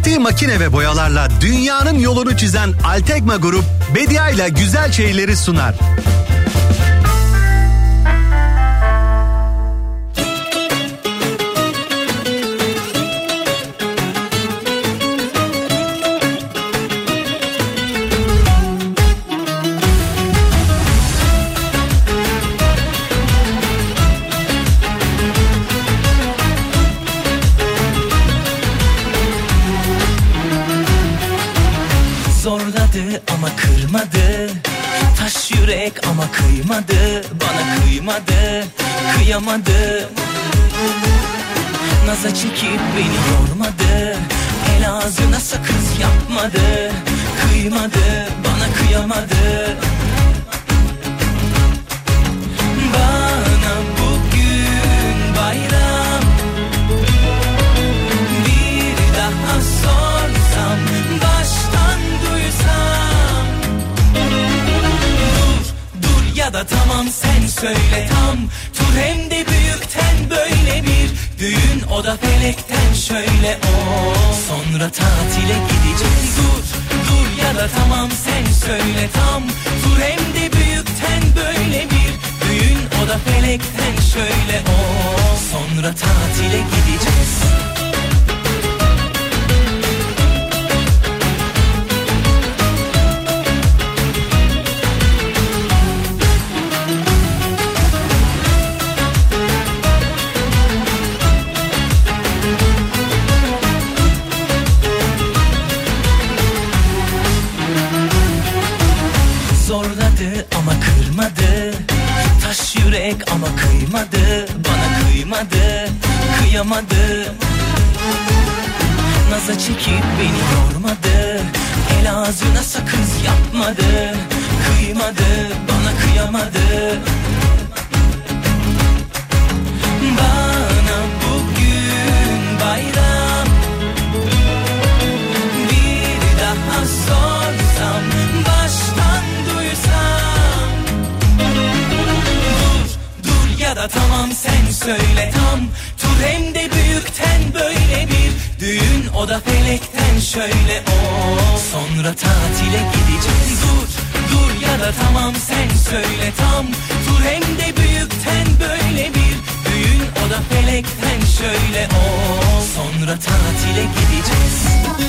ürettiği makine ve boyalarla dünyanın yolunu çizen Altekma Grup, Bedia ile güzel şeyleri sunar. Ama kırmadı, taş yürek ama kıymadı, bana kıymadı, kıyamadı. Naza çekip beni yormadı, el ağzına sakız yapmadı, kıymadı, bana kıyamadı. Bana bugün bayram, bir daha sorsam, baştan duysam. Dur ya da tamam sen söyle tam, tur hem de büyükten böyle bir düğün, o da felekten şöyle o. Sonra tatile gideceğiz. Dur ya da tamam sen söyle tam, tur hem de büyükten böyle bir düğün, o da felekten şöyle o. Sonra tatile gideceğiz. Zorladı ama kırmadı, taş yürek ama kıymadı, bana kıymadı, kıyamadı. Naza çekip beni yormadı, el ağzına sakız yapmadı, kıymadı, bana kıyamadı. Bana bugün bayram, bir daha sorsam, baştan duysam. Dur ya da tamam sen söyle tam, tur hem de büyükten böyle bir düğün, o da felekten şöyle o. Sonra tatile gideceğiz. Dur ya da tamam sen söyle tam, tur hem de büyükten böyle bir düğün, o da felekten şöyle o. Sonra tatile gideceğiz.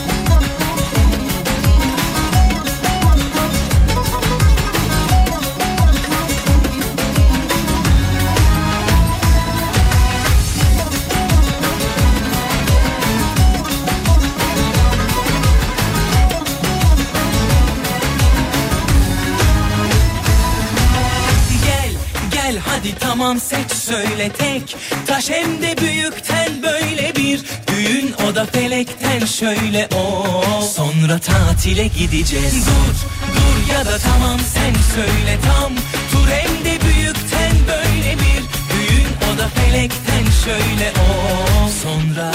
Hadi tamam seç söyle tek, taş hem de büyükten böyle bir düğün, o da felekten şöyle o. Sonra tatile gideceğiz. Dur ya da tamam sen söyle tam, tur hem de büyükten böyle bir düğün, o da felekten şöyle o. Sonra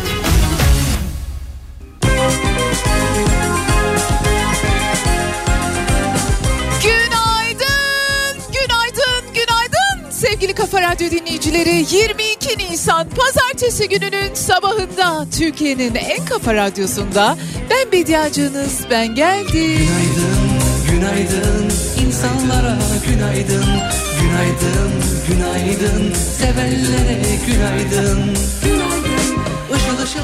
sevgili Kafa Radyo dinleyicileri, 22 Nisan Pazartesi gününün sabahında Türkiye'nin en kafa radyosunda ben Bediacığınız, ben geldim. Günaydın, günaydın insanlara günaydın, günaydın, günaydın sevenlere günaydın, günaydın. Işıl ışıl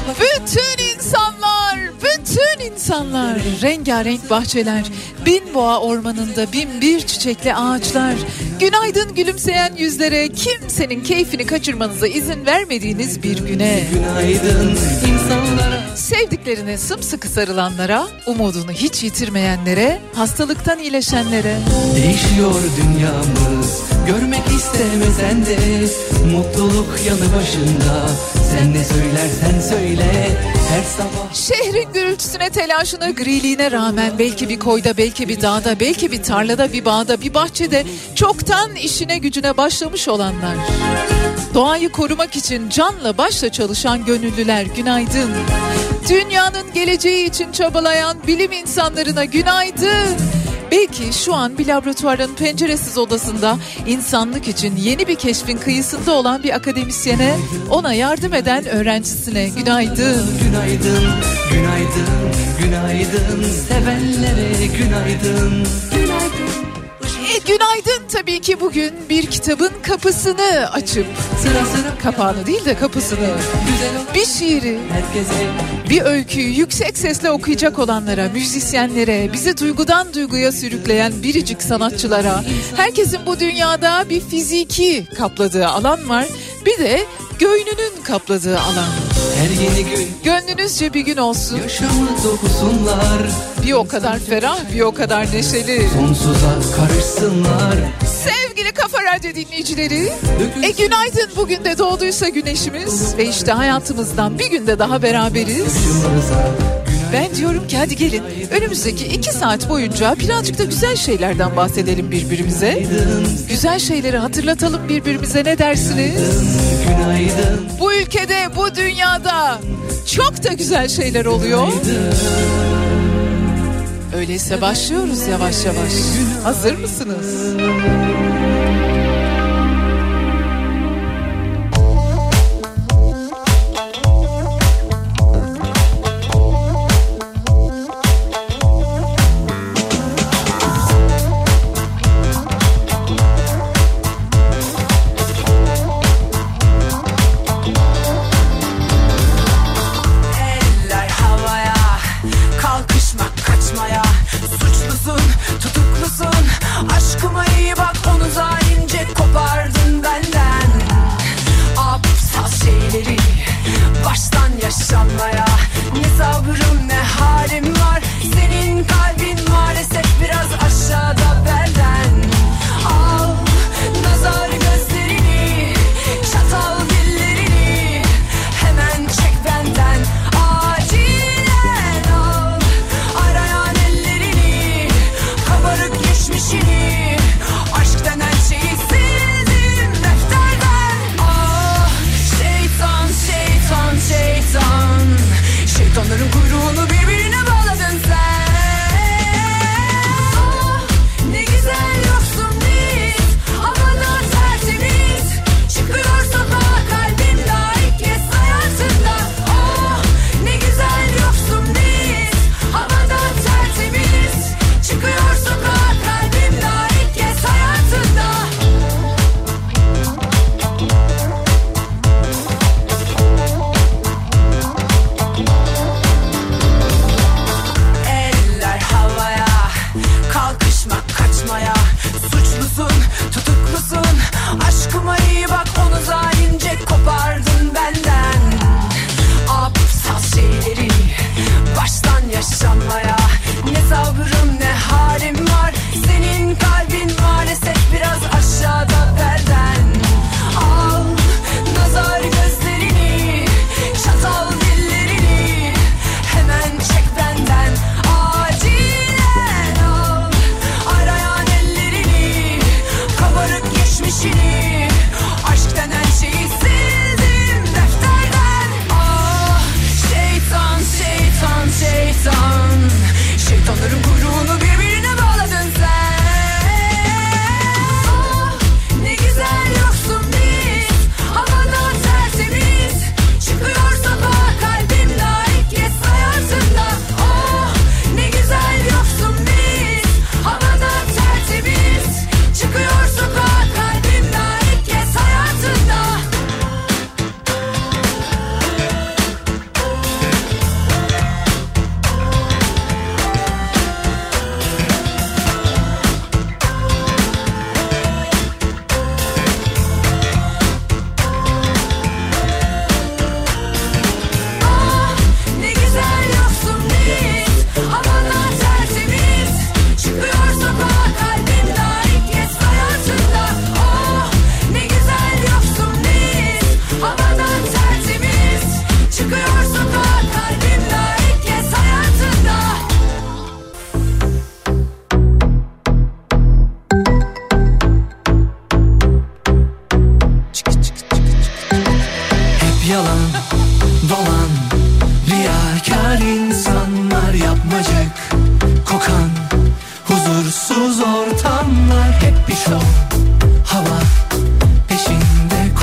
bütün insanlar, rengarenk bahçeler, bin boğa ormanında bin bir çiçekli ağaçlar, günaydın gülümseyen yüzlere, kimsenin keyfini kaçırmanıza izin vermediğiniz bir güne. Günaydın insanlara. Sevdiklerine sımsıkı sarılanlara, umudunu hiç yitirmeyenlere, hastalıktan iyileşenlere. Değişiyor dünyamız, görmek istemesen de, mutluluk yanı başında, sen ne söylersen söyle her sabah. Şehrin gürültüsüne, telaşına, griliğine rağmen belki bir koyda, belki bir dağda, belki bir tarlada, bir bağda, bir bahçede çoktan işine gücüne başlamış olanlar. Doğayı korumak için canla başla çalışan gönüllüler, günaydın. Dünyanın geleceği için çabalayan bilim insanlarına günaydın. Belki şu an bir laboratuvarın penceresiz odasında insanlık için yeni bir keşfin kıyısında olan bir akademisyene, ona yardım eden öğrencisine günaydın. Günaydın, Günaydın, günaydın, sevenlere günaydın. Günaydın. Günaydın tabii ki bugün bir kitabın kapısını açıp, kapağını değil de kapısını, bir şiiri, bir öyküyü yüksek sesle okuyacak olanlara, müzisyenlere, bizi duygudan duyguya sürükleyen biricik sanatçılara, herkesin bu dünyada bir fiziki kapladığı alan var, bir de göğnünün kapladığı alan. Her yeni gün gönlünüzce bir gün olsun. Yaşamı dokusunlar. Bir o kadar ferah, bir o kadar neşeli. Sonsuza karışsınlar. Sevgili Kafa Radyo dinleyicileri, günaydın, bugün de doğduysa güneşimiz ve işte hayatımızdan bir günde daha beraberiz. Ben diyorum ki hadi gelin önümüzdeki 2 saat boyunca birazcık da güzel şeylerden bahsedelim birbirimize. Güzel şeyleri hatırlatalım birbirimize, ne dersiniz? Günaydın. Bu ülkede, bu dünyada çok da güzel şeyler oluyor. Öyleyse başlıyoruz yavaş yavaş. Hazır mısınız?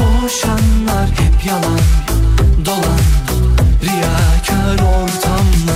yalan dolan riyakar ortamlar.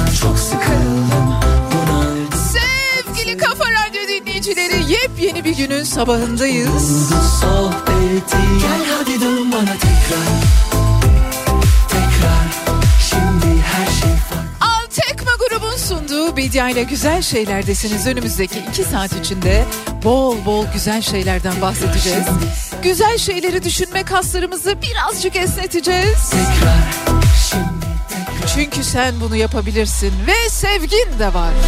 sabahındayız. Sohbeti gel hadi dön bana tekrar. Tekrar şimdi her şey farklı. Altekma grubun sunduğu Bedia ile Güzel Şeyler'desiniz. Önümüzdeki 2 saat içinde bol bol güzel şeylerden bahsedeceğiz. Güzel şeyleri düşünme kaslarımızı birazcık esneteceğiz. Tekrar şimdi tekrar. Çünkü sen bunu yapabilirsin ve sevgin de var.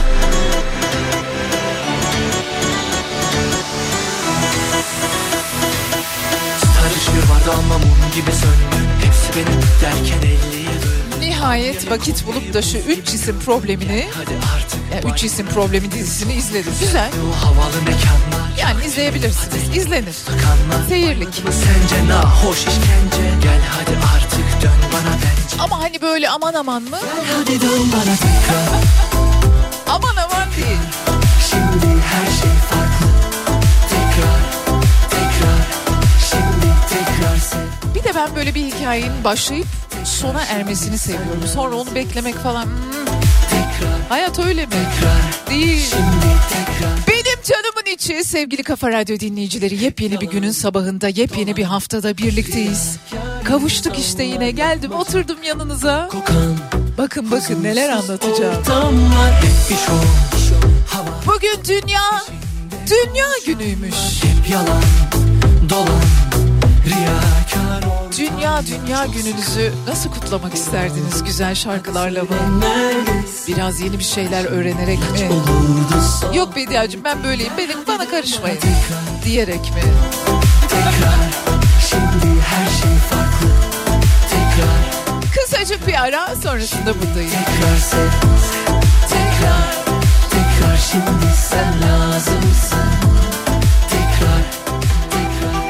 Sarışır vardı ama mum gibi söndü. Hepsi benim derken 50'ye böldü. Nihayet vakit bulup da şu 3 cisim problemini, Hadi artık yani 3 cisim problemi dizisini izledim. Güzel. o havalı mekanlar. Yani izleyebilirsiniz. İzlenir. Tıkanlar. Seyirlik. Sence nahoş işkence. Gel hadi artık dön bana bence. Ama hani böyle aman aman mı? Hadi dön bana tekrar. Aman aman değil. Şimdi her şey farklı. Tekrar, tekrar. Şimdi tekrar sev. Bir de ben böyle bir hikayenin başlayıp sona ermesini seviyorum. Sonra onu beklemek falan. Tekrar, Hayat öyle mi? tekrar. Değil. Şimdi tekrar. Benim canımın içi sevgili Kafa Radyo dinleyicileri, yepyeni bir günün sabahında, yepyeni bir haftada birlikteyiz. Kavuştuk işte, yine geldim oturdum yanınıza. Kokan. Bakın neler anlatacağım. Damlar hep bir şov. Hava Bugün dünya günüymüş. hep yalan. Dolan. Riyakar ol. Dünya gününüzü nasıl kutlamak isterdiniz? Güzel şarkılarla mı? Neredesin? Biraz yeni bir şeyler öğrenerek mi? Olurdu son. Yok Bediacığım ben böyleyim, bana karışmayın diyerek mi? Tekrar. Şimdi her şey farklı. Tekrar. Kısacık bir ara, sonrasında buradayım. Tekrar sev. Tekrar. Tekrar şimdi sen lazımsın. Tekrar. Tekrar.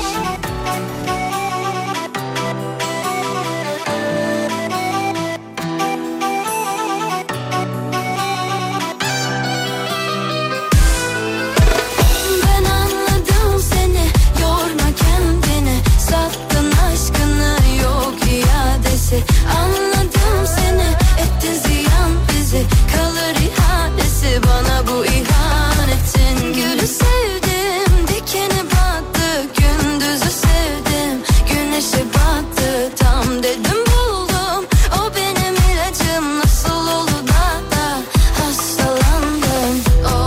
Ben anladım seni, yorma kendini, sattın aşkını, yok iadesi. Anladım seni, ettin ziyan bizi, kalır ihanesi bana bu ihanetin. Gülü sevdim, dikeni battı, gündüzü sevdim, güneşe battı, tam dedim buldum, o benim ilacım, nasıl oldu da hastalandım.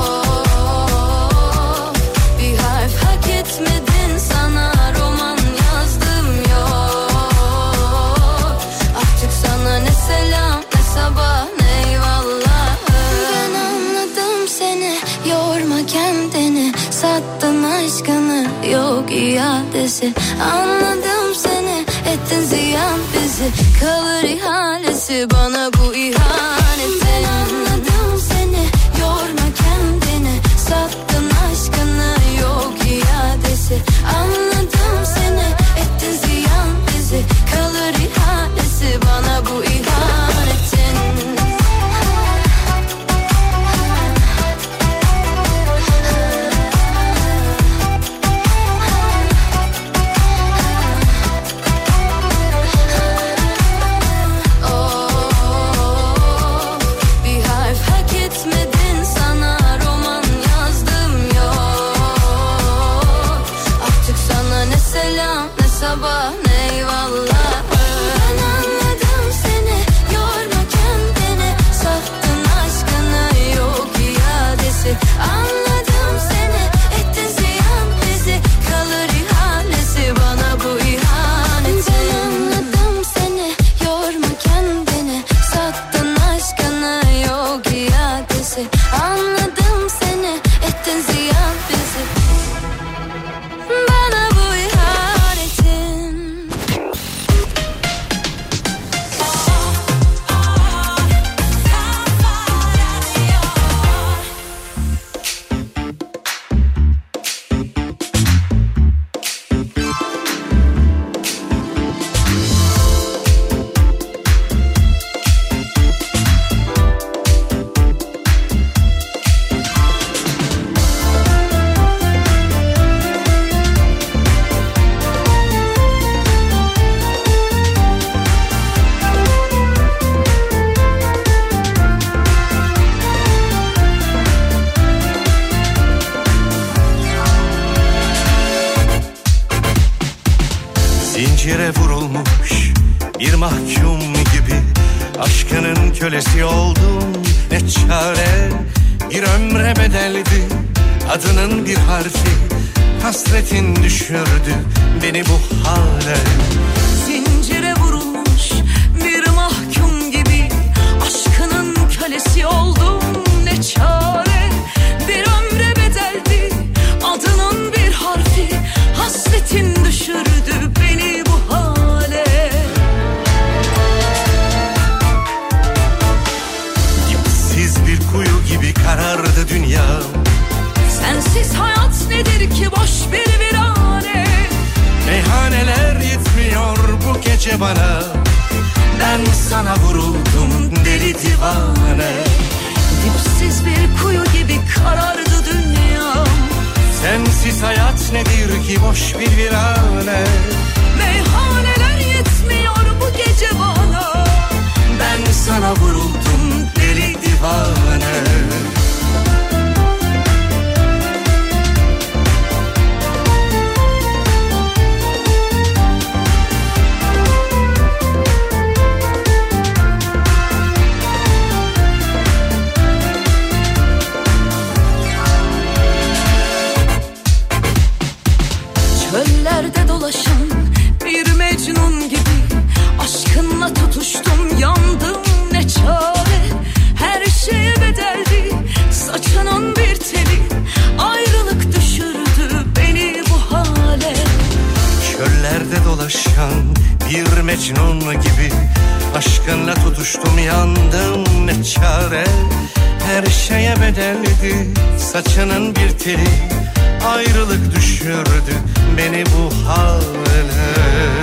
Bir harf hak etmedin, sana roman yazdım yok. Artık sana ne selam ne sabah ne eyvallah. Ben anladım seni, yorma kendini, sattın aşkını, yok iadesi. Anladım seni, ettin ziyan bizi, kalır ihalesi bana bu ihanetin. Ben anladım seni, yorma kendini, sattın aşkını, yok iadesi. Anladım seni, ettin ziyan bizi, kalır ihalesi bana bu ihanetin. Zincire vurulmuş bir mahkum gibi aşkının kölesi oldum, ne çare. Bir ömre bedeldi adının bir harfi, hasretin düşürdü beni bu hale. Zincire vurulmuş bir mahkum gibi aşkının kölesi oldum, ne çare. Bir ömre bedeldi adının bir harfi, hasretin düşürdü beni bu hale. Dipsiz bir kuyu gibi karardı dünya. Sensiz hayat nedir ki, boş bir virane. Meyhaneler yetmiyor bu gece bana, ben sana vuruldum deli divane. Dipsiz bir kuyu gibi karardı dünya. Sensiz hayat nedir ki, boş bir virane. Meyhaneler yetmiyor bu gece bana, ben sana vuruldum deli divane. Çöllerde dolaşan bir mecnun gibi aşkınla tutuştum, yandım, ne çare. Her şeye bedeldi saçının bir teli, ayrılık düşürdü beni bu hale. Çöllerde dolaşan bir mecnun gibi aşkınla tutuştum, yandım, ne çare. Her şeye bedeldi saçının bir teli, ayrılık düşürdü beni bu hale.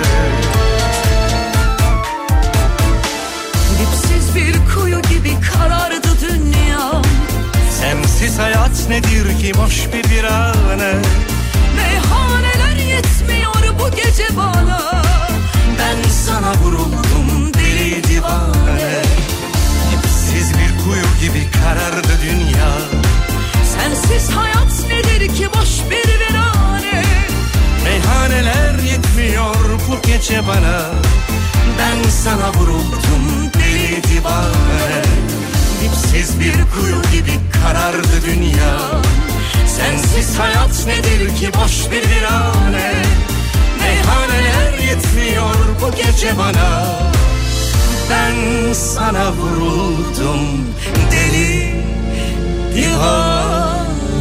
Dipsiz bir kuyu gibi karardı dünya. Sensiz hayat nedir ki, boş bir virane. Meyhaneler yetmiyor bu gece bana, ben sana vuruldum deli divane. Dipsiz bir kuyu gibi karardı dünya. sensiz hayat nedir ki, boş bir virane. Meyhaneler yetmiyor bu gece bana, ben sana vuruldum deli divane. Dipsiz bir kuyu gibi karardı dünya. Sensiz hayat nedir ki, boş bir virane. Meyhaneler yetmiyor bu gece bana, ben sana vuruldum deli divane.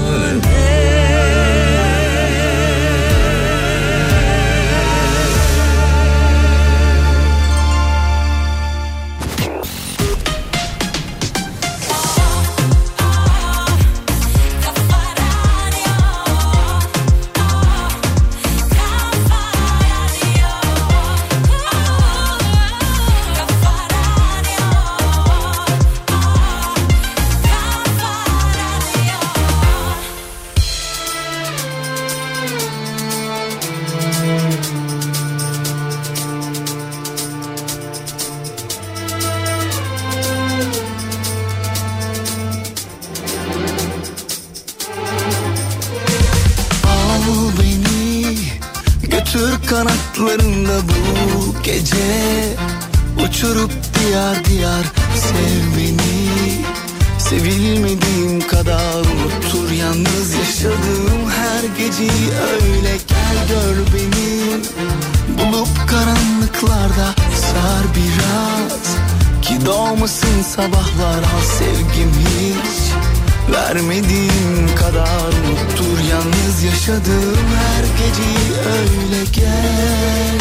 Kanatlarında bu gece uçurup diyar diyar sev beni. Sevilmediğim kadar unuttur yalnız yaşadığım her geceyi, öyle gel gör beni. Bulup karanlıklarda sar biraz, ki doğmasın sabahlar, al sevgim hiç. Vermediğim kadar unuttur yalnız yaşadığım her geceyi, öyle gel.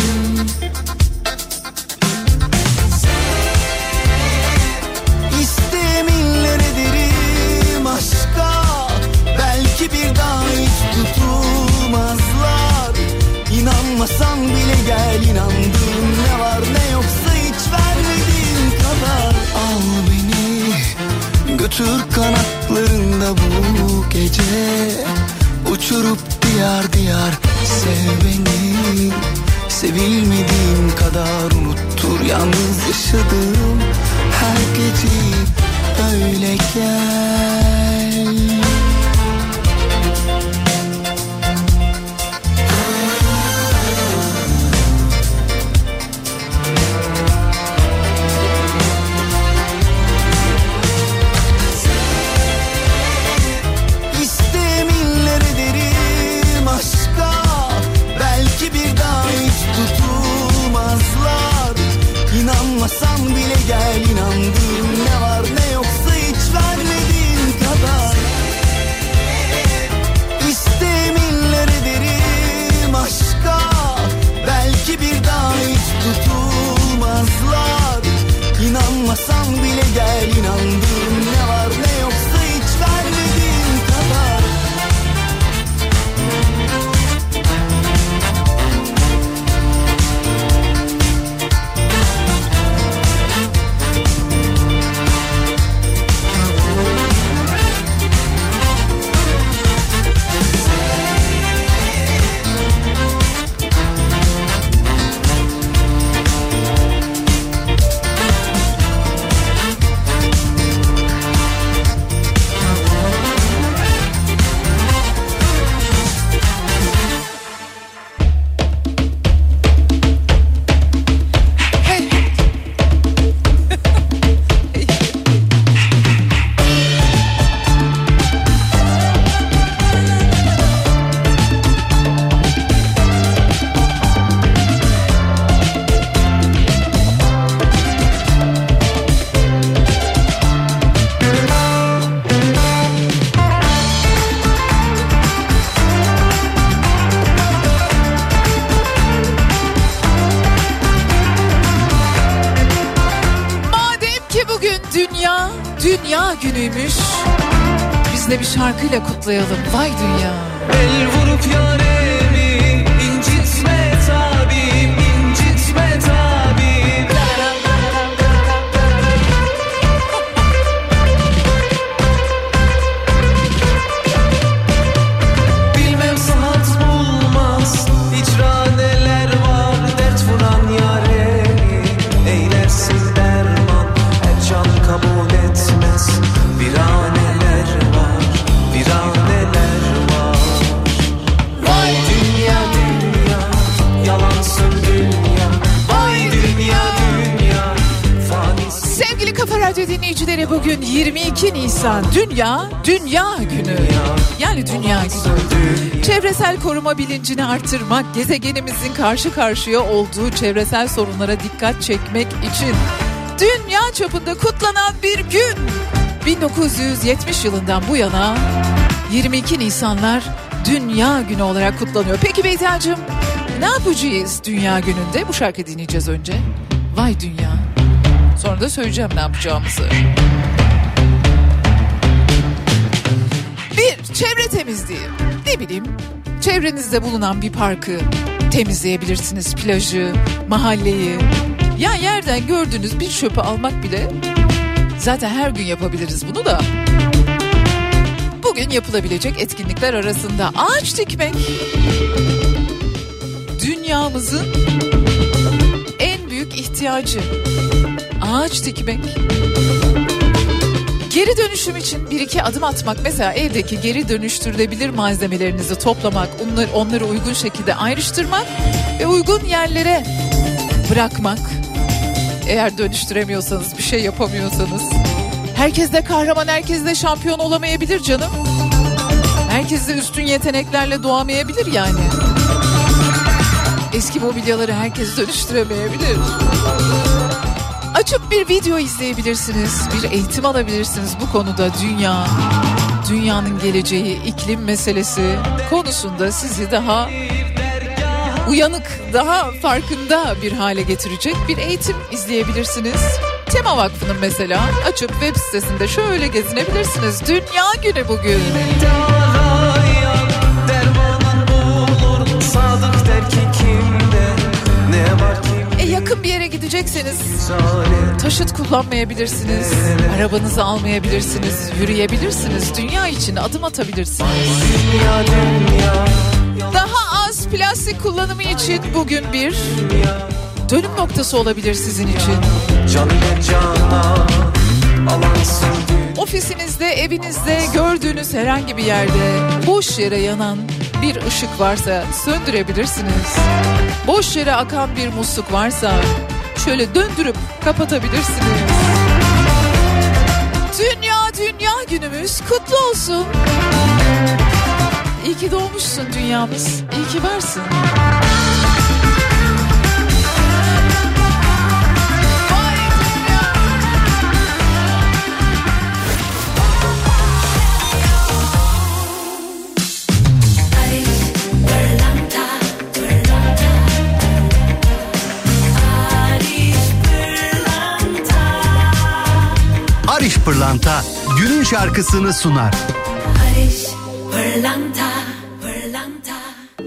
İsteminler ederim aşka, belki bir daha hiç tutulmazlar. İnanmasan bile gel, inandığım ne var ne yoksa hiç vermediğim kadar. Al beni götür kanatlarında bu gece, uçurup diyar diyar sev beni. Sevilmediğim kadar unuttur yalnız yaşadığım her geceyi, öyle gel. inanmasan bile gel, inandığım ne var ne yoksa hiç vermediğim kadar. Dünya günüymüş. Biz de bir şarkıyla kutlayalım. Vay dünya. El vurup yaremi incitme tabim, incitme tabim. Bilmem saat bulmaz, icra neler var, dert vuran yaremi eylersin derman, her can kabul etmez. Viraneler var, viraneler var. Vay dünya dünya, yalansın dünya. Vay dünya dünya, fanisin. Sevgili Kafa Radyo dinleyicileri, bugün 22 Nisan Dünya Günü. Yani Dünya Günü. Çevresel koruma bilincini artırmak, gezegenimizin karşı karşıya olduğu çevresel sorunlara dikkat çekmek için dünya çapında kutlanan bir gün. 1970 yılından bu yana 22 Nisanlar Dünya Günü olarak kutlanıyor. Peki Beyza'cığım, ne yapacağız Dünya Günü'nde? Bu şarkı dinleyeceğiz önce. Vay dünya. Sonra da söyleyeceğim ne yapacağımızı. Bir, çevre temizliği. Ne bileyim, çevrenizde bulunan bir parkı temizleyebilirsiniz. Plajı, mahalleyi. Ya yerden gördüğünüz bir çöpü almak bile, zaten her gün yapabiliriz bunu da. Bugün yapılabilecek etkinlikler arasında ağaç dikmek. Dünyamızın en büyük ihtiyacı ağaç dikmek. Geri dönüşüm için 1-2 adım atmak. Mesela evdeki geri dönüştürülebilir malzemelerinizi toplamak, onları uygun şekilde ayrıştırmak ve uygun yerlere bırakmak. Eğer dönüştüremiyorsanız, bir şey yapamıyorsanız. Herkes de kahraman, herkes de şampiyon olamayabilir canım. Herkes de üstün yeteneklerle doğamayabilir yani. Eski mobilyaları herkes dönüştüremeyebilir. Açıp bir video izleyebilirsiniz, bir eğitim alabilirsiniz bu konuda. Dünyanın geleceği, iklim meselesi konusunda sizi daha uyanık, daha farkında bir hale getirecek bir eğitim izleyebilirsiniz. Tema Vakfı'nın mesela açıp web sitesinde şöyle gezinebilirsiniz. Dünya Günü bugün. Yakın bir yere gidecekseniz taşıt kullanmayabilirsiniz. Arabanızı almayabilirsiniz. Yürüyebilirsiniz. Dünya için adım atabilirsiniz. Daha az plastik kullanımı için bugün bir dönüm noktası olabilir sizin için. Ofisinizde, evinizde, gördüğünüz herhangi bir yerde boş yere yanan bir ışık varsa söndürebilirsiniz. Boş yere akan bir musluk varsa şöyle döndürüp kapatabilirsiniz. Dünya günümüz kutlu olsun. İyi ki doğmuşsun dünyamız. İyi ki varsın. Ariş Pırlanta günün şarkısını sunar. Ariş Pırlanta, Pırlanta,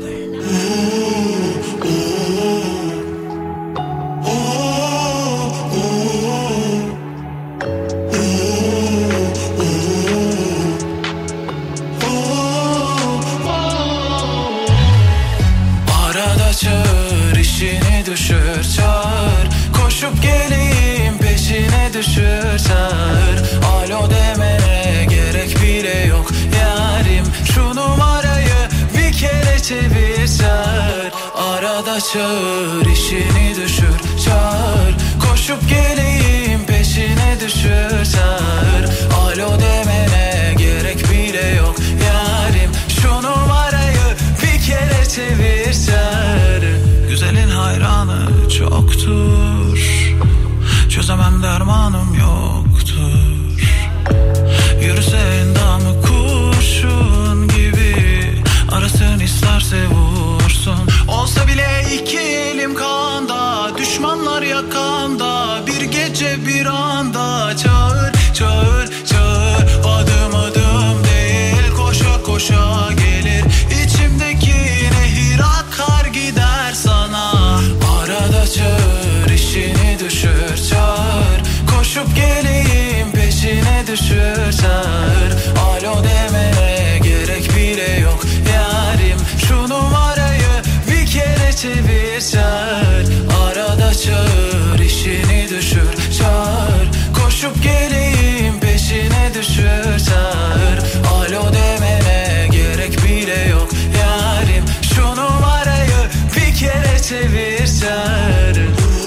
Arada çağır, işini düşür, çağır. Koşup geleyim, peşine düşür, çağır. Alo demene gerek bile yok yarim. Şu numarayı bir kere çevir, çağır. Arada çağır, işini düşür, çağır. Koşup geleyim, peşine düşür, çağır. Alo demene gerek bile yok yarim. Şu numarayı bir kere çevir, çağır. Güzelin hayranı çoktur, çözemem dermanım yoktur. Yürüse endamı kurşun gibi, arasın isterse vursun. Olsa bile iki elim kanda, düşmanlar yakanda. Bir gece bir anda çağır, çağır, çağır. Adım adım değil, koşa koşa gelir. İçimdeki nehir akar gider sana. Arada çağır, işini düşür, çağır. Koşup geleyim, peşine düşür, çağır. Alo demene gerek bile yok yarim. Şu numarayı bir kere çevir, çağır. Arada çağır, işini düşür, çağır. Koşup geleyim, peşine düşür, çağır. Alo demene gerek bile yok yarim. Şu numarayı bir kere çevir, çağır.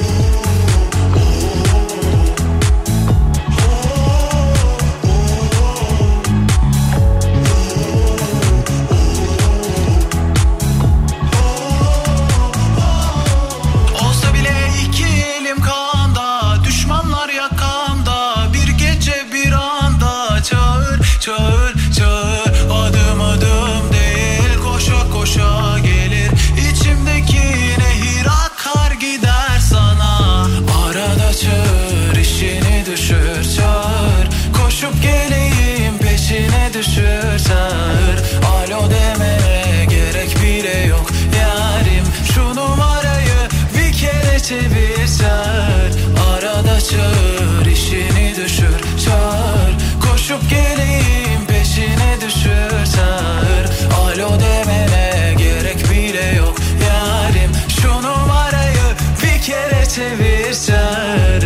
Olsa bile iki elim kanda, düşmanlar yakamda. Bir gece bir anda çağır, çağır, çağır. Adım adım değil, koşa koşa gelir. İçimdeki nehir akar gider sana. Arada çağır, işini düşür, çağır. Koşup geleyim, peşine düşür, çağır. Alo demene gerek bile yok yarim. Şu numarayı bir kere çevir, çağır. Arada çağır, işini düşür, çağır. Koşup geleyim, peşine düşür, çağır. Alo demene gerek bile yok yarim. Şu numarayı bir kere çevir, çağır.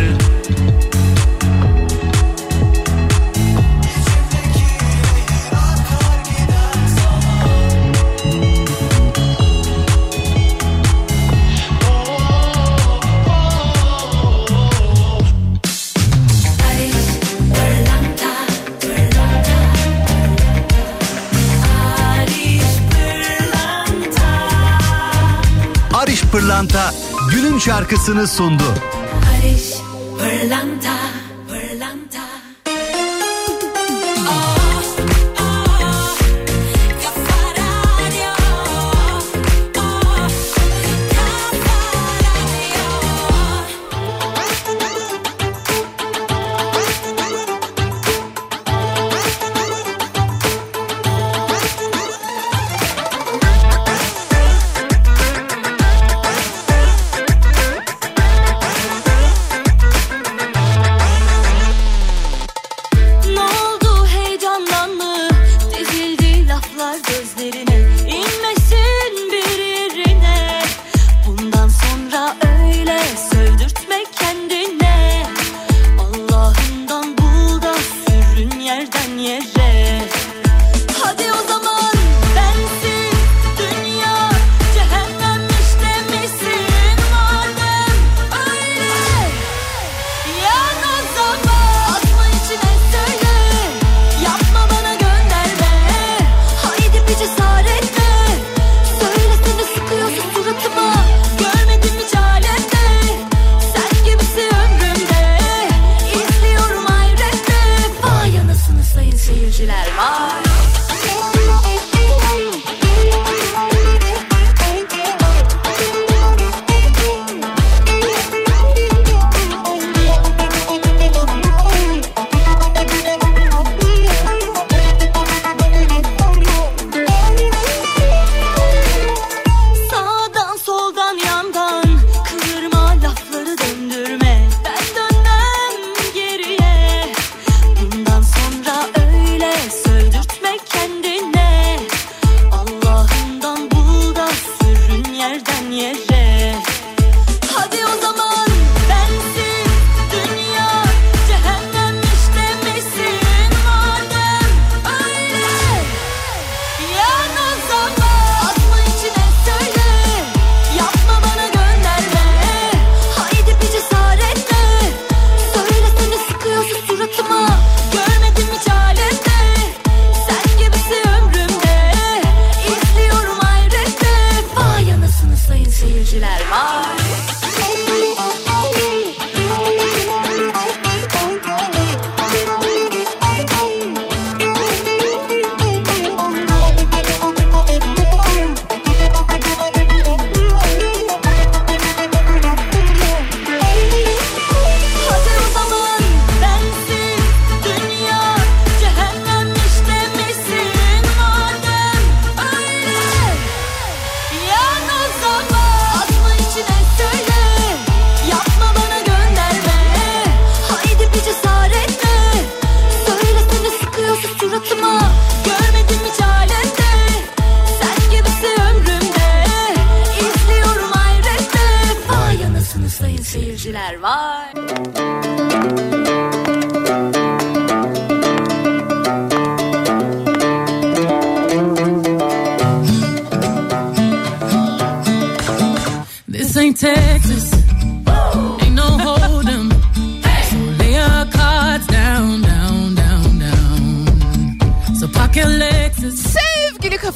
Ariş Pırlanta günün şarkısını sundu. Ariş Pırlanta, Pırlanta.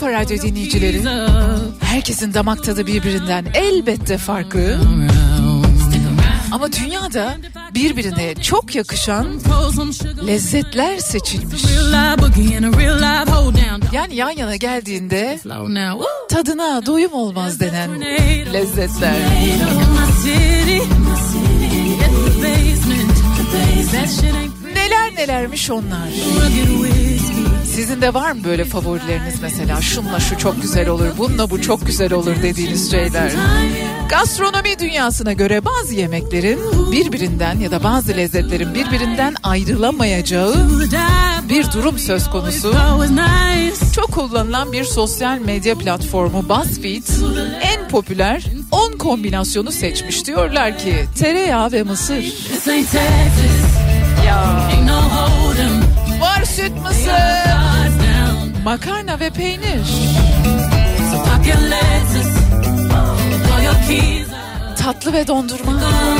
Kafa Radyo dinleyicileri, herkesin damak tadı birbirinden elbette farklı. Ama dünyada birbirine çok yakışan lezzetler seçilmiş. Yani yan yana geldiğinde tadına doyum olmaz denen lezzetler. Neler nelermiş onlar. Sizin de var mı böyle favorileriniz mesela? Şunla şu çok güzel olur, bununla bu çok güzel olur dediğiniz şeyler. Gastronomi dünyasına göre bazı yemeklerin birbirinden ya da bazı lezzetlerin birbirinden ayrılamayacağı bir durum söz konusu. Çok kullanılan bir sosyal medya platformu BuzzFeed en popüler 10 kombinasyonu seçmiş. Diyorlar ki tereyağı ve mısır. Ya. Var süt mısır, makarna ve peynir, tatlı ve dondurma,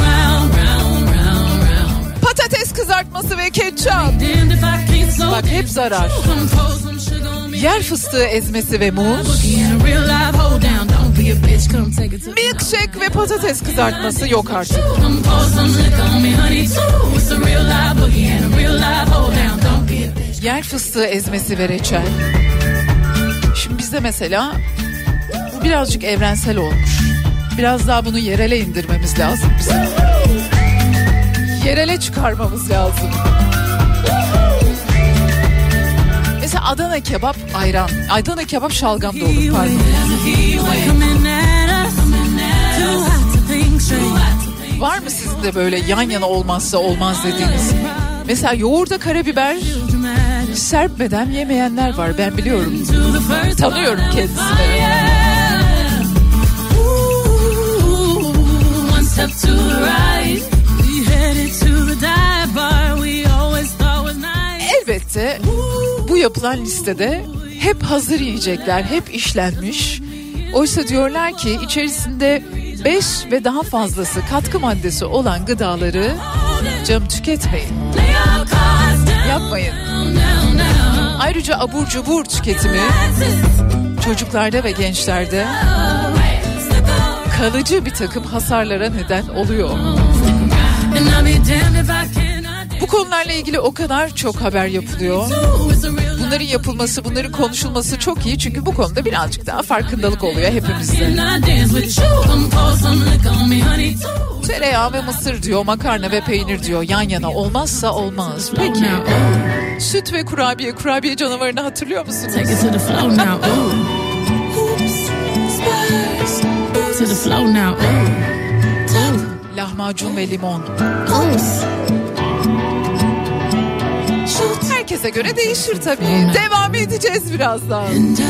patates kızartması ve ketçap. Bak hep zarar. Yer fıstığı ezmesi ve muz, milkshake ve patates kızartması yok artık. Yer fıstığı ezmesi ve reçel. Şimdi bizde mesela bu birazcık evrensel olmuş. Biraz daha bunu yerele indirmemiz lazım bizim. Yerele çıkarmamız lazım. Mesela Adana kebap ayran. Adana kebap şalgam da olur pardon. Var mı sizin de böyle yan yana olmazsa olmaz dediğiniz? Mesela yoğurda karabiber serpmeden yemeyenler var, ben biliyorum. Tanıyorum kendisini. Elbette bu yapılan listede hep hazır yiyecekler, hep işlenmiş. Oysa diyorlar ki içerisinde 5 ve daha fazlası katkı maddesi olan gıdaları canım tüketmeyin. Yapmayın. Ayrıca abur cubur tüketimi çocuklarda ve gençlerde kalıcı bir takım hasarlara neden oluyor. Bu konularla ilgili o kadar çok haber yapılıyor. Bunların yapılması, bunların konuşulması çok iyi. Çünkü bu konuda birazcık daha farkındalık oluyor hepimizde. Tereyağı ve mısır diyor, makarna ve peynir diyor. Yan yana olmazsa olmaz. Peki süt ve kurabiye, kurabiye canavarını hatırlıyor musunuz? Lahmacun ve limon. Herkese göre değişir tabii. Devam edeceğiz birazdan.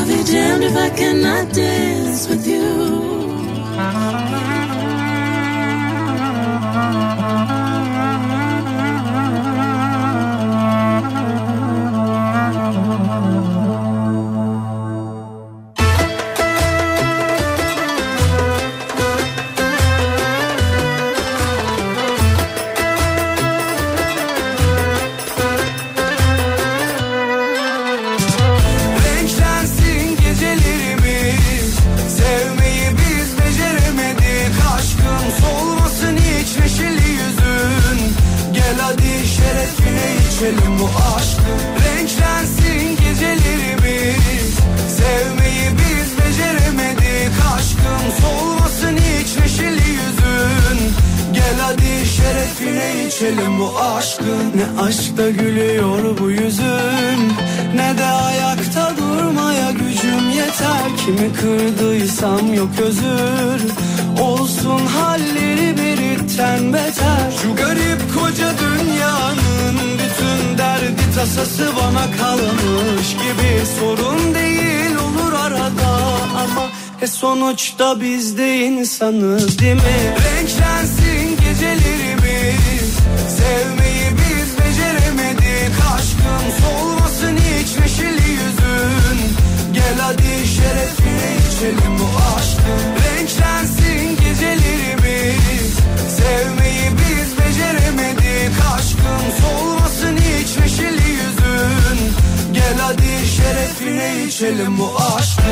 Bu aşk renklensin gecelerimiz. Sevmeyi biz beceremedik. Aşkım solmasın hiç neşeli yüzün. Gel hadi şerefine içelim bu aşkın. Ne aşkta gülüyor bu yüzün, ne de ayakta durmaya gücüm yeter. Kimi kırdıysam yok özür, olsun halleri birikten beter. Şu garip koca dünyanın bütün derdi tasası bana kalmış gibi. Sorun değil olur arada ama sonuçta biz de insanız değil mi? Renklensin gecelerimiz. Sevmeyi biz beceremedik. Aşkım solmasın hiç neşeli yüzün. Gel hadi şerefine içelim bu aşkın. Renklensin gecelerimiz. Sevmeyi biz beceremedik. Aşkım solmasın hiç neşeli yüzün. Gel hadi şerefine içelim bu aşkı.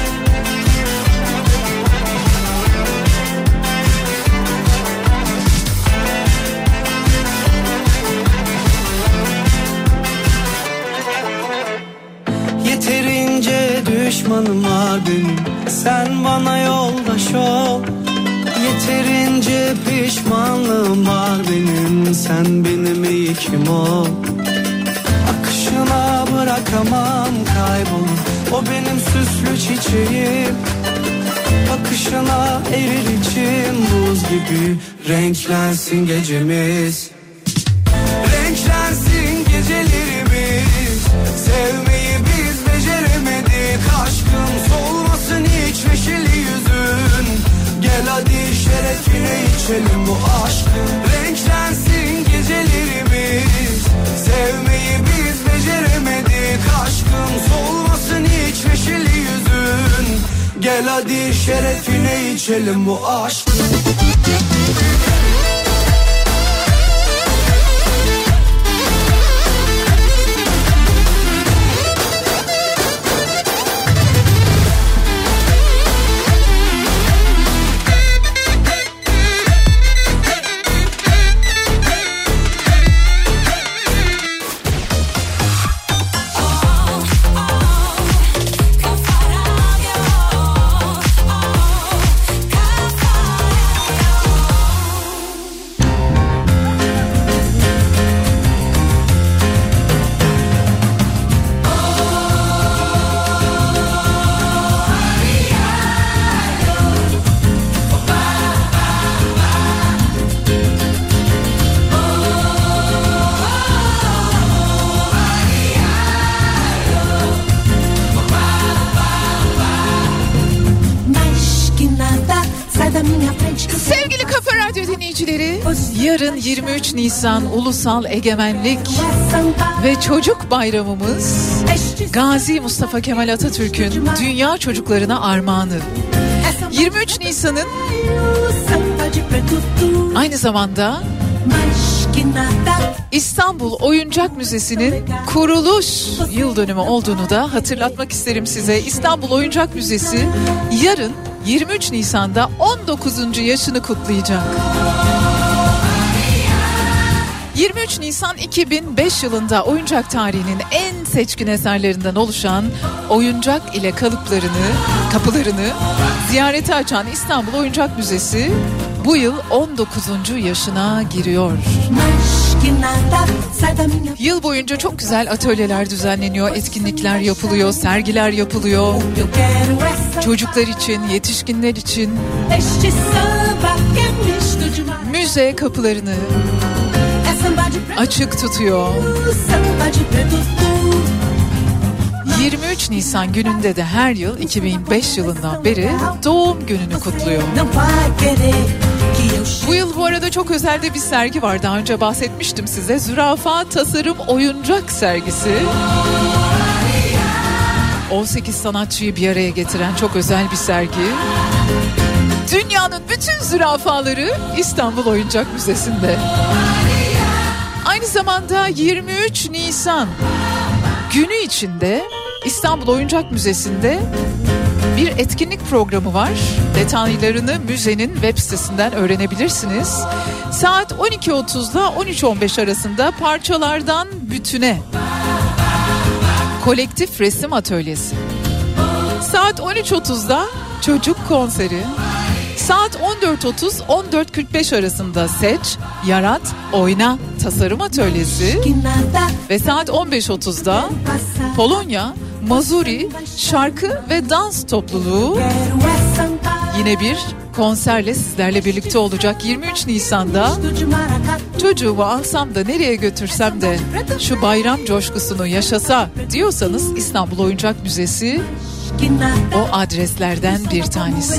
Yeterince düşmanım var benim, sen bana yoldaş ol. Yeterince pişmanlığım var benim, sen benim ilkim ol. Akışına bırakamam kaybolur, o benim süslü çiçeğim. Bakışına erir içim buz gibi, renklensin gecemiz. Renklensin gecelerimiz, sevmeyi biz beceremedik. Aşkım solmasın hiç neşeli yüzün, gel hadi şerefine içelim bu aşkı. Renklensin gecelerimiz, sevmeyi biz beceremedik. Aşkım solmasın hiç neşeli yüzün, gel hadi şerefine içelim bu aşkı. Sevgili Kafa Radyo dinleyicileri, yarın 23 Nisan Ulusal Egemenlik ve Çocuk Bayramımız, Gazi Mustafa Kemal Atatürk'ün dünya çocuklarına armağanı. 23 Nisan'ın aynı zamanda İstanbul Oyuncak Müzesi'nin kuruluş yıl dönümü olduğunu da hatırlatmak isterim size. İstanbul Oyuncak Müzesi yarın 23 Nisan'da 19. yaşını kutlayacak. 23 Nisan 2005 yılında oyuncak tarihinin en seçkin eserlerinden oluşan oyuncak ile kapılarını ziyarete açan İstanbul Oyuncak Müzesi bu yıl 19. yaşına giriyor. Yıl boyunca çok güzel atölyeler düzenleniyor, etkinlikler yapılıyor, sergiler yapılıyor. Çocuklar için, yetişkinler için müze kapılarını açık tutuyor. 23 Nisan gününde de her yıl 2005 yılından beri doğum gününü kutluyor. Bu yıl bu arada çok özel de bir sergi var. Daha önce bahsetmiştim size. Zürafa Tasarım Oyuncak sergisi. 18 sanatçıyı bir araya getiren çok özel bir sergi. Dünyanın bütün zürafaları İstanbul Oyuncak Müzesi'nde. Aynı zamanda 23 Nisan günü içinde İstanbul Oyuncak Müzesi'nde bir etkinlik programı var. Detaylarını müzenin web sitesinden öğrenebilirsiniz. Saat 12.30 ile 13.15 arasında Parçalardan Bütüne kolektif resim atölyesi. Saat 13.30'da çocuk konseri. Saat 14.30-14.45 arasında Seç, Yarat, Oyna tasarım atölyesi ve saat 15.30'da Polonya, Mazuri şarkı ve dans topluluğu yine bir konserle sizlerle birlikte olacak. 23 Nisan'da çocuğumu alsam da nereye götürsem de şu bayram coşkusunu yaşasa diyorsanız İstanbul Oyuncak Müzesi o adreslerden bir tanesi.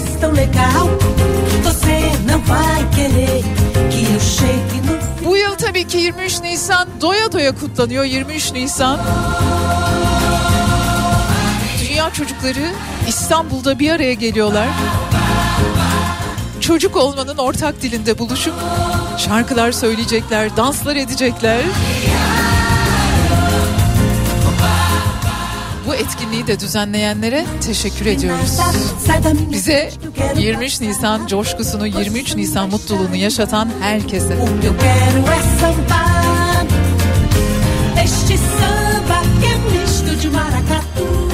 Bu yıl tabii ki 23 Nisan doya doya kutlanıyor. 23 Nisan dünya çocukları İstanbul'da bir araya geliyorlar. Çocuk olmanın ortak dilinde buluşup şarkılar söyleyecekler, danslar edecekler. Bu etkinliği de düzenleyenlere teşekkür ediyoruz. Bize 23 Nisan coşkusunu, 23 Nisan mutluluğunu yaşatan herkese. Este samba que é misto de maracatu.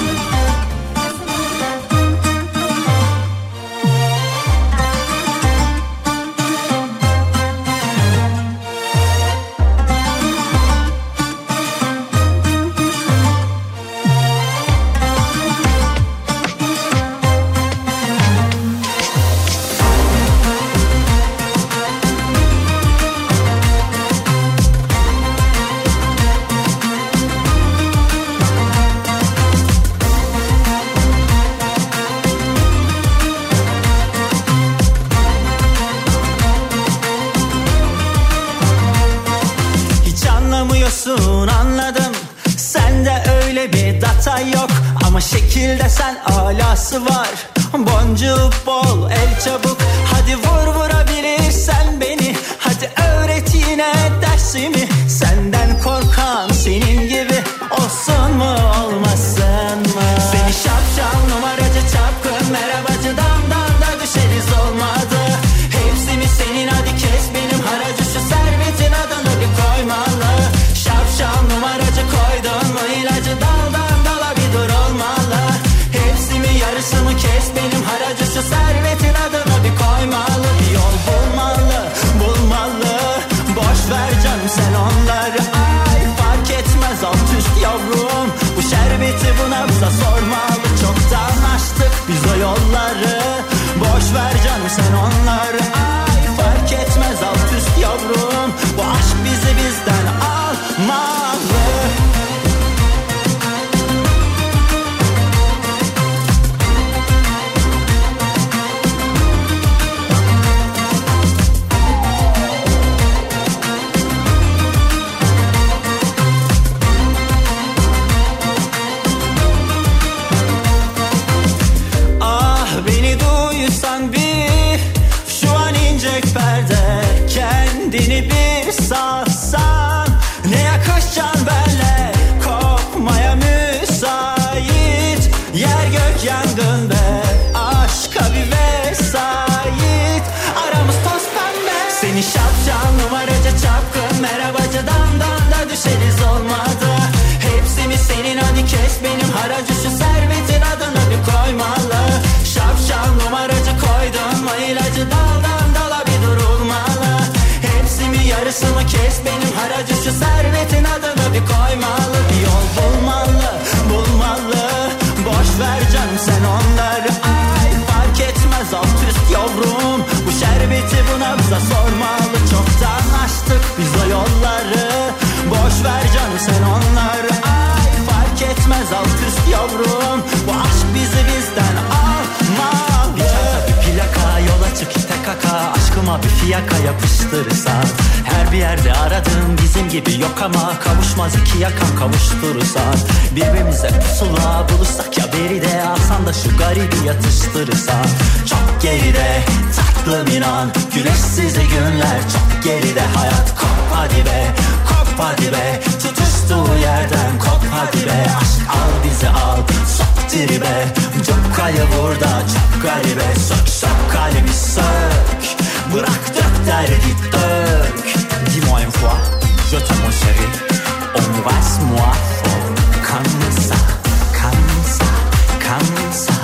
Anladım, sende öyle bir data yok, ama şekilde sen alası var. Boncuğu bol, el çabuk, hadi vur vurabilirsen beni. Hadi öğret yine dersimi, senden korkan senin gibi olsun mu olmasın mı? Seni şapşal numaracı çapkın merhabacı damdan da düşeriz olmadı. Hepsi mi senin, hadi kes benim haracı, şu servetin adını bir koymalı. Şapşal numaracı koydun mu ilacı, daldan dala bir dur olmalı. Hepsi mi yarısı mı, kes benim haracı, şu servetin adını bir koymalı. Bir yol bulmalı, bulmalı, boş ver canım sen onları. Ay fark etmez alt üst yavrum, bu şerbeti buna bize sormalı. Çoktan açtık biz o yolları, boş ver canım sen onları. Ay fark etmez alt üst yavrum, bu aşk bizi bizden almalı. Ah beni duysan bir, şu an inecek perde, kendini bir salsan, ne yakışacaksın benle, kopmaya müsait, yer gök yangın be, aşka bir vesait, aramız toz pembe. Seni şapşal numaracı çapkın merhabacı damdan da düşeriz olmadı. Hepsi mi senin, hadi kes benim haracı, şu servetin adını bir koymalı. Şapşal numaracı koydun mu ilacı, daldan dala bir durulmalı. Hepsi mi yarısı mı, kes benim haracı, şu servetin adını bir koymalı. Bir yol bulmalı, bulmalı, boş ver canım sen onları. Ay fark etmez alt üst yavrum, bu şerbeti buna bize sormalı. Çoktan açtık biz o yolları, boş ver canım sen onları. Ay fark etmez alt üst yavrum, bu aşk bizi bizden almalı. Bir plaka yola çık TKK, aşkıma bir fiyaka yapıştırırsan, her bir yerde aradığım bizim gibi yok ama kavuşmaz iki yakan kavuşturursan. Birbirimize pusula bulursak ya beride, alsan da şu garibi yatıştırırsan. Çok geride tatlım inan, güneşsiz günler çok geride. Hayat kop hadi be, kop hadi be, tutuştuğu yerden kop hadi be. Aşk al bizi al, sok dibe, çok kayı burada çok garibe. Sök sök kalemi sök, bırak dök derdi dök. Dis-moi une fois, je t'aime mon chéri, embrasse-moi fort, comme ça, comme ça, comme ça.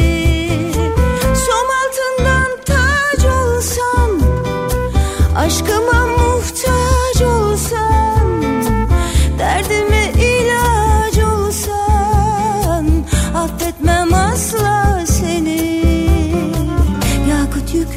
Aşkı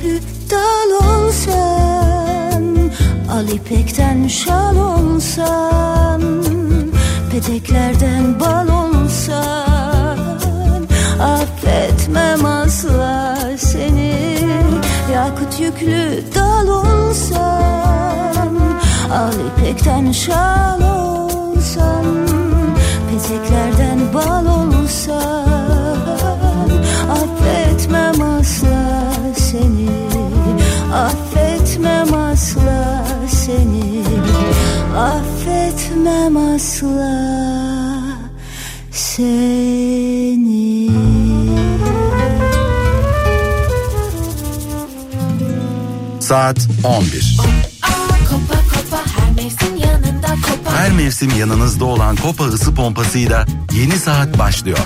yüklü dal olsan, al ipekten şal olsan, peteklerden bal olsan, affetmem asla seni. Yakut yüklü dal olsan, al ipekten şal olsan, peteklerden bal olsan, affetmem asla seni. Affetmem asla seni. Affetmem asla seni. Saat 11. Her mevsim yanınızda olan Kopa ısı pompasıyla yeni saat başlıyor.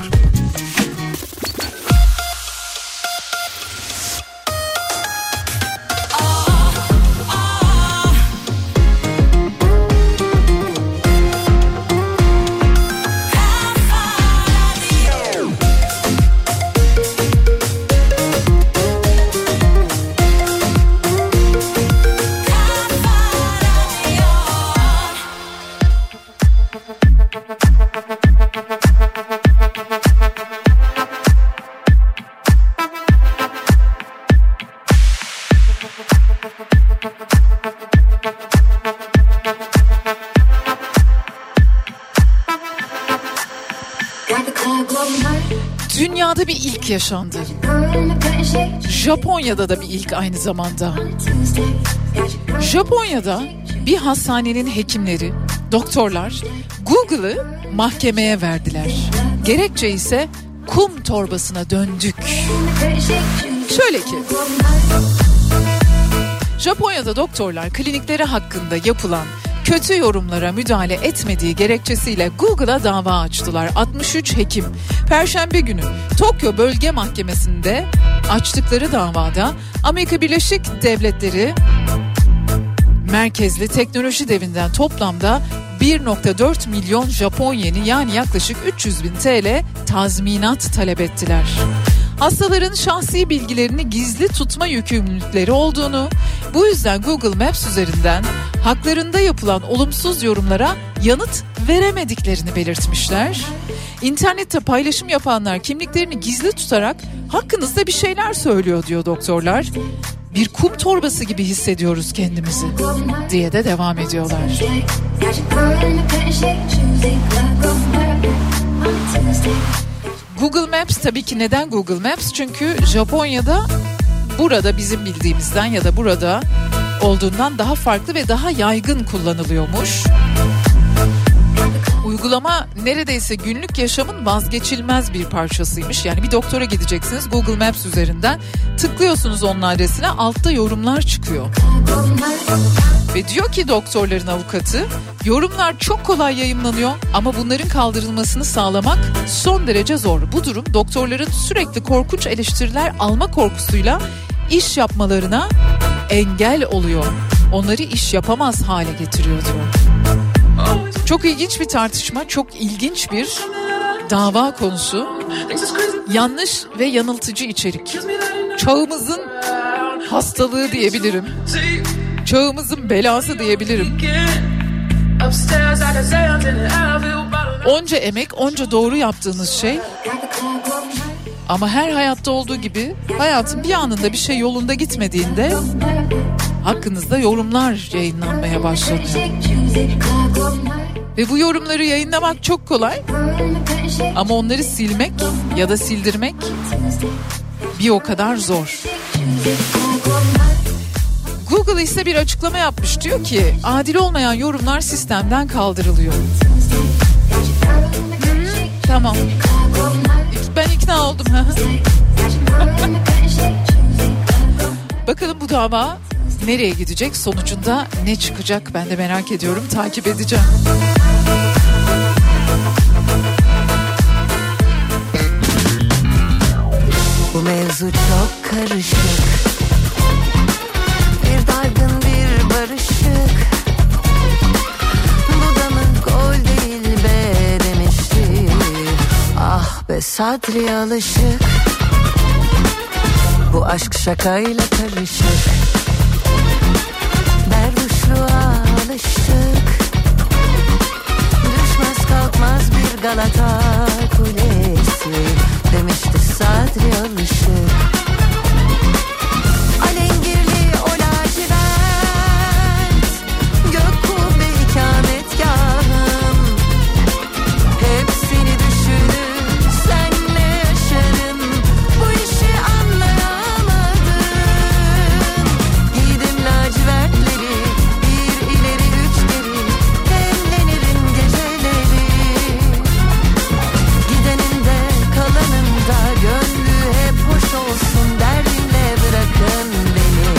Dünyada bir ilk yaşandı. Japonya'da da bir ilk aynı zamanda. Japonya'da bir hastanenin hekimleri, doktorlar Google'ı mahkemeye verdiler. Gerekçe ise kum torbasına döndük. Şöyle ki, Japonya'da doktorlar klinikleri hakkında yapılan kötü yorumlara müdahale etmediği gerekçesiyle Google'a dava açtılar. 63 hekim Perşembe günü Tokyo Bölge Mahkemesi'nde açtıkları davada Amerika Birleşik Devletleri merkezli teknoloji devinden toplamda 1.4 milyon Japon yeni, yani yaklaşık 300 bin TL tazminat talep ettiler. Hastaların şahsi bilgilerini gizli tutma yükümlülükleri olduğunu, bu yüzden Google Maps üzerinden haklarında yapılan olumsuz yorumlara yanıt veremediklerini belirtmişler. İnternette paylaşım yapanlar kimliklerini gizli tutarak hakkınızda bir şeyler söylüyor diyor doktorlar. Bir kum torbası gibi hissediyoruz kendimizi diye de devam ediyorlar. Google Maps, tabii ki neden Google Maps? Çünkü Japonya'da burada bizim bildiğimizden ya da burada olduğundan daha farklı ve daha yaygın kullanılıyormuş. Uygulama neredeyse günlük yaşamın vazgeçilmez bir parçasıymış. Yani bir doktora gideceksiniz, Google Maps üzerinden tıklıyorsunuz onun adresine, altta yorumlar çıkıyor. Ve diyor ki doktorların avukatı, yorumlar çok kolay yayımlanıyor ama bunların kaldırılmasını sağlamak son derece zor. Bu durum doktorların sürekli korkunç eleştiriler alma korkusuyla iş yapmalarına engel oluyor. Onları iş yapamaz hale getiriyor diyor. Çok ilginç bir tartışma, çok ilginç bir dava konusu. Yanlış ve yanıltıcı içerik. Çağımızın hastalığı diyebilirim. Çağımızın belası diyebilirim. Onca emek, onca doğru yaptığınız şey. Ama her hayatta olduğu gibi hayatın bir anında bir şey yolunda gitmediğinde hakkınızda yorumlar yayınlanmaya başlanıyor. Ve bu yorumları yayınlamak çok kolay. Ama onları silmek ya da sildirmek bir o kadar zor. Google ise bir açıklama yapmış, diyor ki adil olmayan yorumlar sistemden kaldırılıyor. Tamam. Ben ikna oldum. Bakalım bu dava nereye gidecek? Sonucunda ne çıkacak? Ben de merak ediyorum. Takip edeceğim. Bu mevzu çok karışık. Bir dargın bir barışık. Bu da mı gol değil be demişti. Ah be Sadri alışık. Bu Bu aşk şakayla karışık. Berduşluğa alıştık. Düşmez kalkmaz bir Galata Kulesi demişti Sadri Alışık. Alengirli o lacivert gök kubbe ikametgahım. Hep seni düşünür senle yaşarım. Bu işi anlayamadım. Giydim lacivertleri bir ileri üç geri. Demlenirim geceleri. Gidenin de kalanın da gönlü hep hoş olsun derdinle bırakın beni.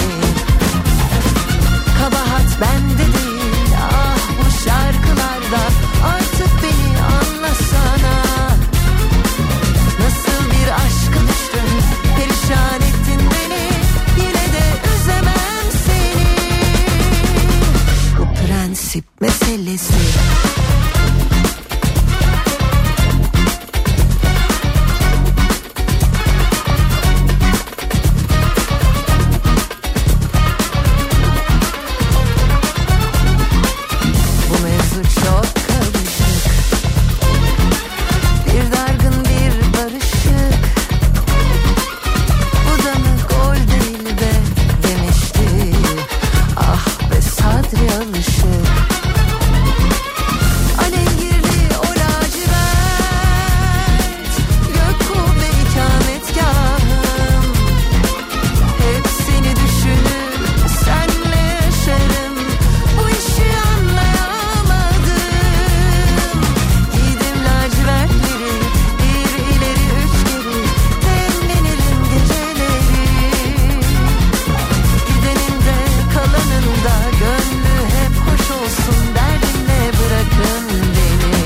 Kabahat bende değil ah bu şarkılarda. Artık beni anlasana. Nasıl bir aşka düştün perişan ettin beni. Yine de üzemem seni. Bu prensip meselesi. Bu mevzu çok karışık. Bir dargın bir barışık. Bu da mı gol değil be demişti. Ah be Sadri Alışık. Alengirli o lacivert gök kubbe ikametgahım. Hep seni düşünür senle yaşarım. Bu işi anlayamadım. Giydim lacivertleri bir ileri üç geri. Demlenirim geceleri. Gidenin de kalanın da gönlü hep hoş olsun derdinle bırakın beni.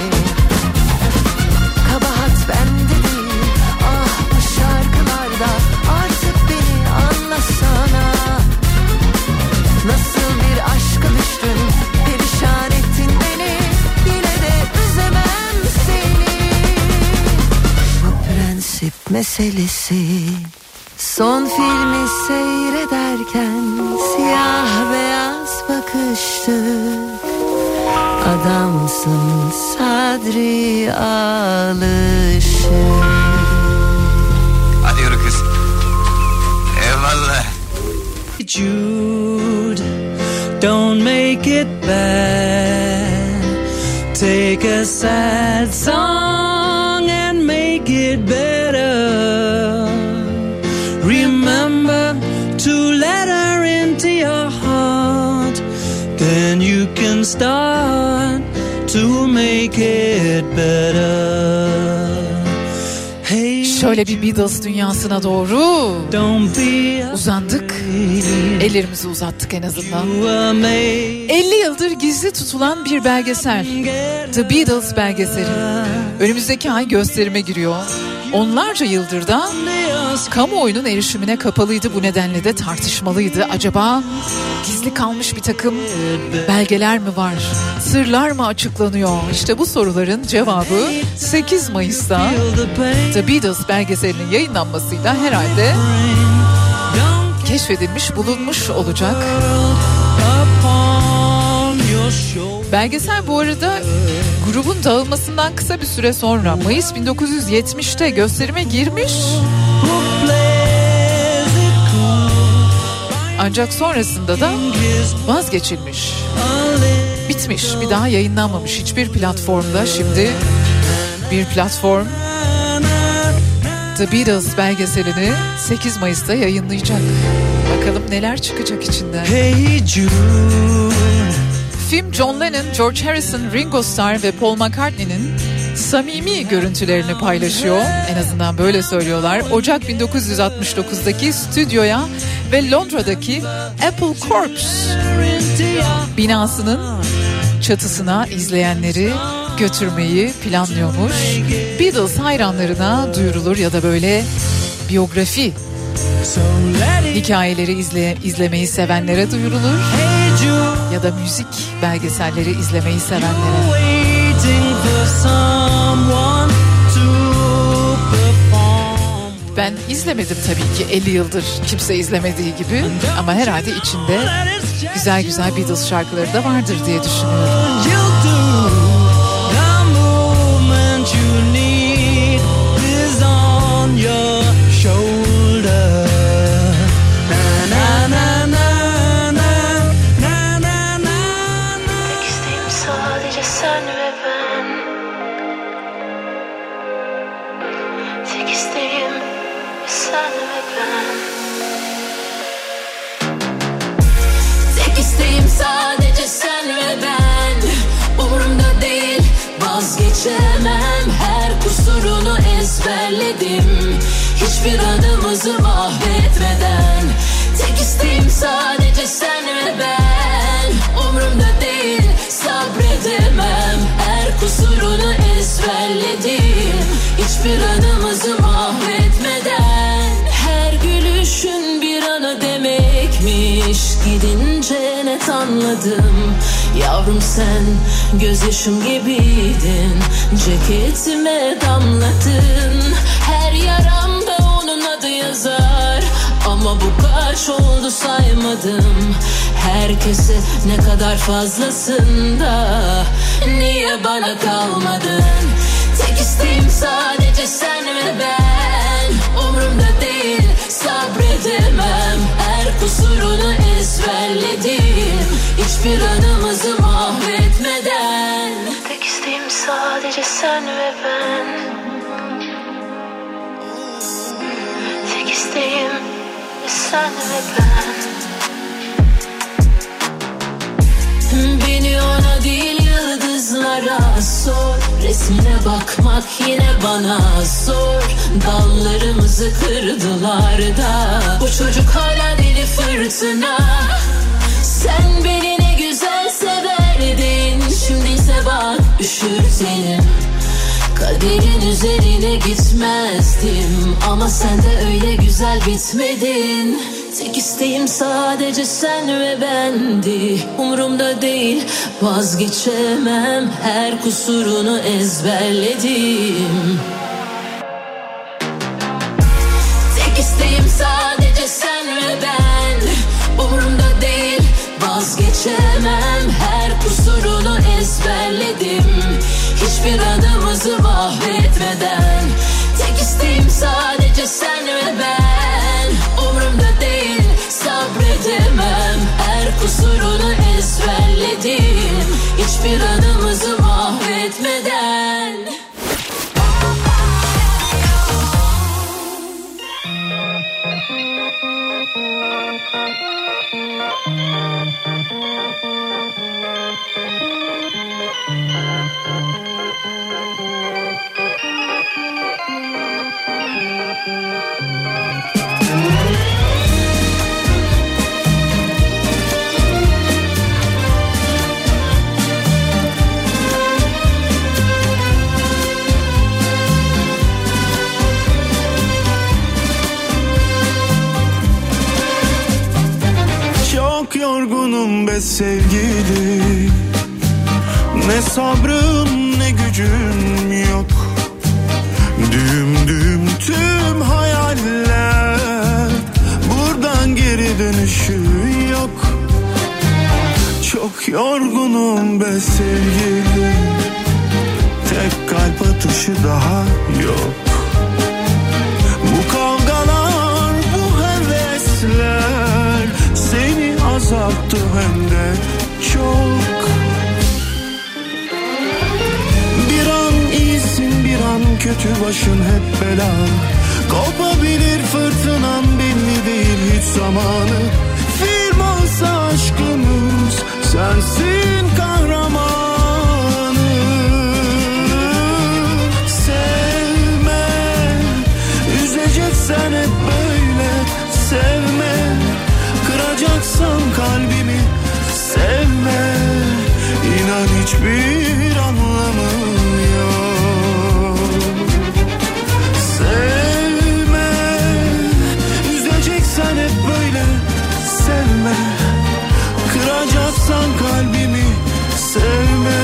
Kabahat bende değil ah bu şarkılarda. Artık beni anlasana. Nasıl bir aşka düştün perişan ettin beni. Yine de üzemem seni. Bu prensip meselesi. Son filmi seyrederken siyah beyaz bakıştık. Adamsın Sadri Alışık. Hadi yürü kız. Eyvallah. Jude, don't make it bad. Take a sad song and make it better. Remember to let her into your heart. Then you can start to make it better. Hey, Şöyle bir Beatles dünyasına doğru don't be uzandık. afraid. Ellerimizi uzattık en azından. You were made 50 yıldır gizli tutulan bir belgesel. The Beatles belgeseli. Önümüzdeki ay gösterime giriyor. Onlarca yıldır da kamuoyunun erişimine kapalıydı. Bu nedenle de tartışmalıydı. Acaba gizli kalmış bir takım belgeler mi var? Sırlar mı açıklanıyor? İşte bu soruların cevabı 8 Mayıs'ta The Beatles belgeselinin yayınlanmasıyla herhalde keşfedilmiş, bulunmuş olacak. Belgesel bu arada grubun dağılmasından kısa bir süre sonra Mayıs 1970'te gösterime girmiş. Ancak sonrasında da vazgeçilmiş. Bitmiş, bir daha yayınlanmamış hiçbir platformda. Şimdi bir platform The Beatles belgeselini 8 Mayıs'ta yayınlayacak. Bakalım neler çıkacak içinden. Hey Jude. Film John Lennon, George Harrison, Ringo Starr ve Paul McCartney'nin samimi görüntülerini paylaşıyor. En azından böyle söylüyorlar. Ocak 1969'daki stüdyoya ve Londra'daki Apple Corps binasının çatısına izleyenleri götürmeyi planlıyormuş. Beatles hayranlarına duyurulur ya da böyle biyografi hikayeleri izlemeyi sevenlere duyurulur ya da müzik belgeselleri izlemeyi sevenlere. Ben izlemedim tabii ki 50 yıldır kimse izlemediği gibi ama herhalde içinde güzel güzel Beatles şarkıları da vardır diye düşünüyorum. Sadece sen ve ben, umurumda değil, vazgeçemem. Her kusurunu ezberledim, hiçbir adımızı mahvetmeden. Tek isteğim sadece sen ve ben, umurumda değil, sabredemem. Her kusurunu ezberledim, hiçbir adımızı mahvetmeden. Her gülüşün bir ana demekmiş, gidince net anladım. Yavrum sen gözyaşım gibiydin, ceketime damladın. Her yaramda onun adı yazar, ama bu kaç oldu saymadım. Herkese ne kadar fazlasında, niye bana kalmadın? Tek isteğim sadece sen ve ben, umurumda değil, sabredemem. Her kusurunu ezberledim, hiçbir anımızı mahvetmeden. Tek isteğim sadece sen ve ben. Tek isteğim sen ve ben. Beni ona değil yıldızlara sor, resmine bakmak yine bana zor. Dallarımızı kırdılar da bu çocuk hala deli fırtına. Sen beni ne güzel severdin, şimdi ise bak üşürtenim. Kaderin üzerine gitmezdim, ama sen de öyle güzel bitmedin. Tek isteğim sadece sen ve bendi, umurumda değil, vazgeçemem. Her kusurunu ezberledim. Tek isteğim sadece sen ve ben, umurumda değil, vazgeçemem. Her kusurunu ezberledim, hiçbir adımızı mahvetmeden. Tek isteğim sadece sen ve ben, umurumda değil, sabredemem. Her kusurunu ezberledim, hiçbir adımızı mahvetmeden. Çok yorgunum be sevgili, ne sabrım ne gücüm yok. Düğüm düğüm tüm hayaller, buradan geri dönüşü yok. Çok yorgunum be sevgili, tek kalp atışı daha yok. Bu kavgalar, bu hevesler seni azalttı hem de çok. Bir an iyisin, bir an kötü, başın hep bela. Kopabilir fırtınan, belli değil hiç zamanı. Film olsa aşkımız, sensin kahramanı. Sevme, üzeceksen hep böyle sevme. Kıracaksan kalbimi sevme. İnan hiçbir anlamı yok. Sevme, üzeceksen hep böyle sevme. Kıracaksan kalbimi sevme.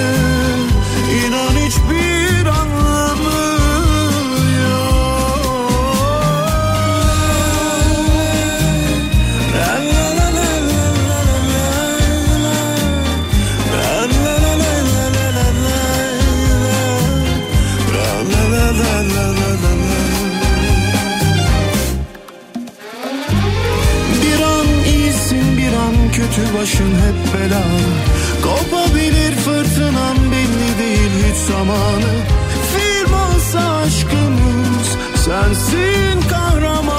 İnan hiçbir anlamı yok. kötü başın hep belalı. Kopabilir fırtınan belli değil hiç zamanı. Film olsa aşkımız sensin kahramanı.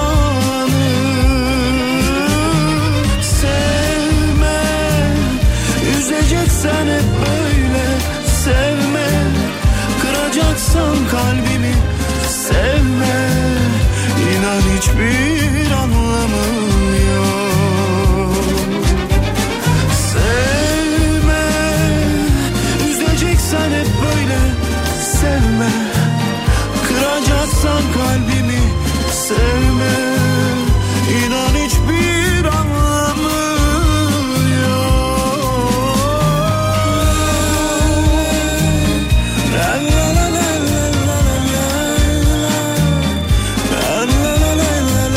Sevme, üzeceksen hep böyle sevme. Kıracaksan kalbimi sevme. İnan hiçbir anlamı yok. Sevme, üzeceksen hep böyle sevme. Kıracaksan kalbimi sevme. İnan hiçbir anlamı yok. La la la la la la la la la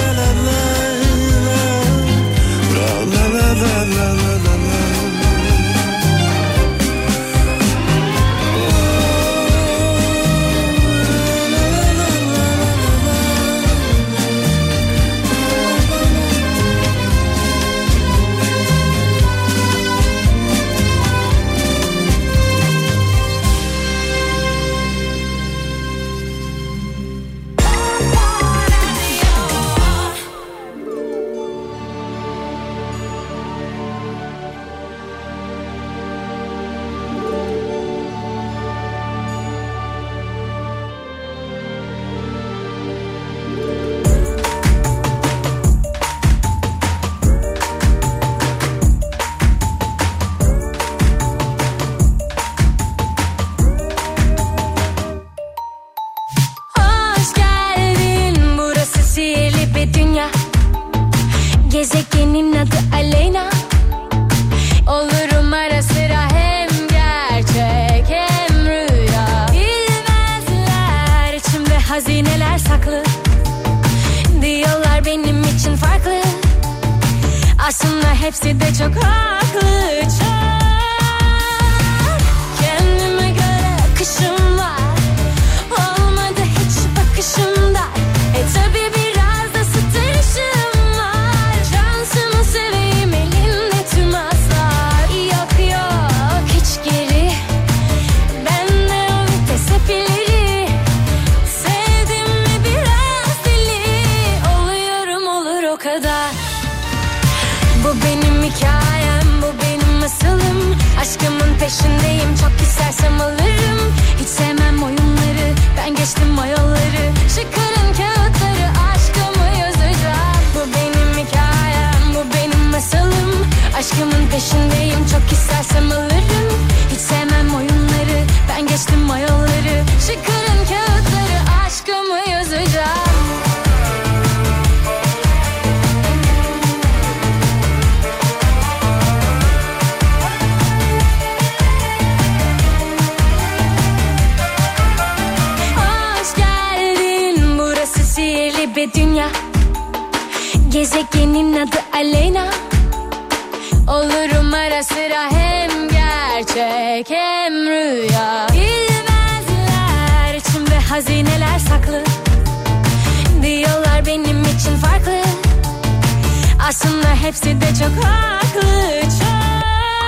la la la. Hoş geldin, burası sihirli bir dünya. Gezegenin adı Aleyna. Olurum ara sıra hem gerçek hem rüya. Bilmezler içimde hazineler saklı. Diyorlar benim için farklı. Aslında hepsi de çok haklı. Çok. Kendime göre akışım var. Olmadı hiç bakışımda. Tabi biraz da sıtırışım var. Şansımı seveyim elimde tüm aslar. Yok yok hiç geri. Bende o vites hep ileri. Sevdim mi biraz deli. Oluyorum olur o kadar. Bu benim hikayem, bu benim masalım. Aşkımın peşindeyim, çok istersem alırım. Hiç sevmem oyunları, ben geçtim o yolları. Çıkarın kağıtları, aşkımı yazacağım. Bu benim hikayem, bu benim masalım. Aşkımın peşindeyim, çok istersem alırım. Hiç sevmem oyunları, ben geçtim o yolları. Çıkarın kağıtları, aşkımı yazacağım. Bir dünya, gezegenin adı Aleyna. Olurum ara sıra hem gerçek hem rüya. Bilmezler içimde hazineler saklı. Diyorlar benim için farklı. Aslında hepsi de çok haklı. Çok.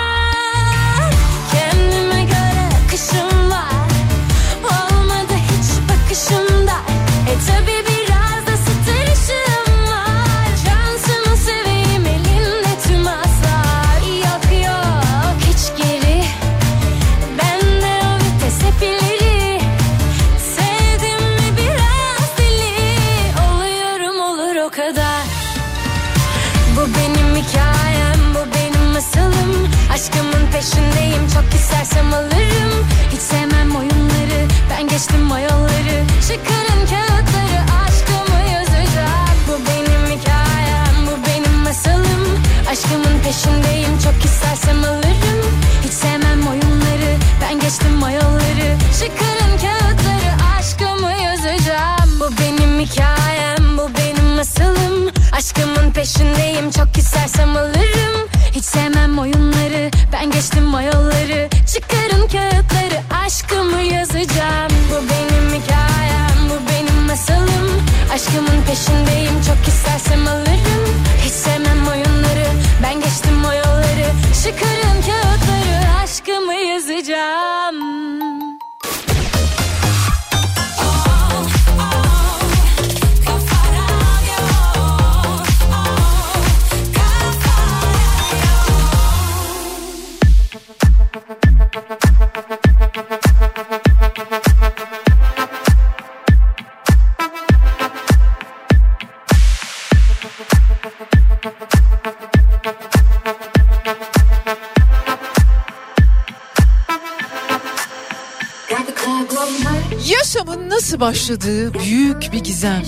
Kendime göre akışım var. Olmadı hiç bakışımda. Tabi biraz da sıtırışım var. Şansımı seveyim elimde tüm aslar. Yok yok hiç geri. Bende o vites hep ileri. Sevdim mi biraz deli. Oluyorum olur o kadar. Bu benim hikayem, bu benim masalım. Aşkımın peşindeyim, çok istersem alırım. Hiç sevmem oyunları, ben geçtim o yolları. Çıkarın kağıtları, aşkımı yazacağım. Bu benim hikayem, bu benim masalım. Aşkımın peşindeyim, çok istersem alırım. Hiç sevmem oyunları, ben geçtim o yolları. Çıkarın kağıtları, aşkımı yazacağım. Bu benim hikayem, bu benim masalım. Aşkımın peşindeyim, çok istersem alırım. Hiç sevmem oyunları, ben geçtim o yolları. Çıkarın kağıtları, aşkımı yazacağım. Bu benim hikayem, bu benim masalım. Aşkımın peşindeyim, çok istersem alırım. Hiç sevmem oyunları, ben geçtim o yolları. nasıl başladığı büyük bir gizem.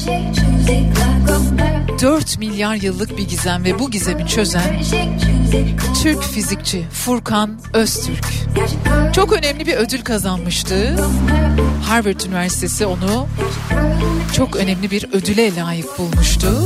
4 milyar yıllık bir gizem ve bu gizemi çözen Türk fizikçi Furkan Öztürk. Çok önemli bir ödül kazanmıştı. Harvard Üniversitesi onu çok önemli bir ödüle layık bulmuştu.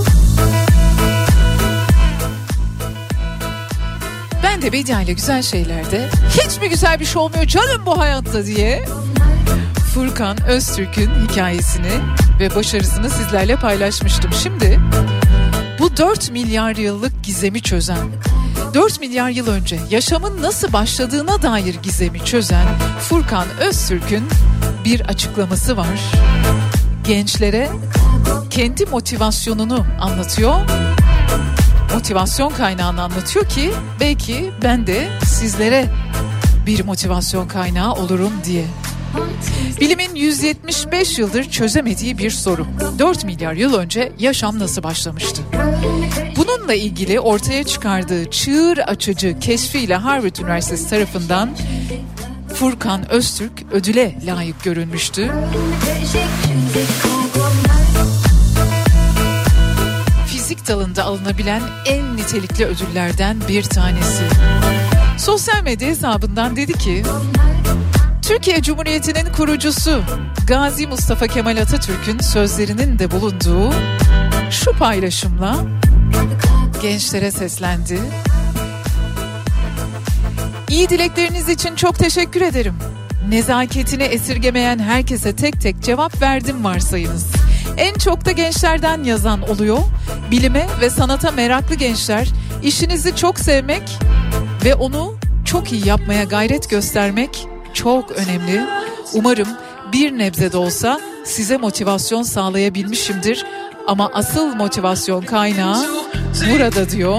Ben de Bedia ile güzel şeylerde hiç mi güzel bir şey olmuyor canım bu hayatta diye Furkan Öztürk'ün hikayesini ve başarısını sizlerle paylaşmıştım. Şimdi bu 4 milyar yıllık gizemi çözen, 4 milyar yıl önce yaşamın nasıl başladığına dair gizemi çözen Furkan Öztürk'ün bir açıklaması var. Gençlere kendi motivasyonunu anlatıyor. Motivasyon kaynağını anlatıyor ki belki ben de sizlere bir motivasyon kaynağı olurum diye. Bilimin 175 yıldır çözemediği bir soru. 4 milyar yıl önce yaşam nasıl başlamıştı? Bununla ilgili ortaya çıkardığı çığır açıcı keşfiyle Harvard Üniversitesi tarafından Furkan Öztürk ödüle layık görülmüştü. Fizik dalında alınabilen en nitelikli ödüllerden bir tanesi. Sosyal medya hesabından dedi ki, Türkiye Cumhuriyeti'nin kurucusu Gazi Mustafa Kemal Atatürk'ün sözlerinin de bulunduğu şu paylaşımla gençlere seslendi. İyi dilekleriniz için çok teşekkür ederim. Nezaketini esirgemeyen herkese tek tek cevap verdim varsayınız. En çok da gençlerden yazan oluyor. Bilime ve sanata meraklı gençler, işinizi çok sevmek ve onu çok iyi yapmaya gayret göstermek çok önemli. Umarım bir nebze de olsa size motivasyon sağlayabilmişimdir. Ama asıl motivasyon kaynağı burada diyor.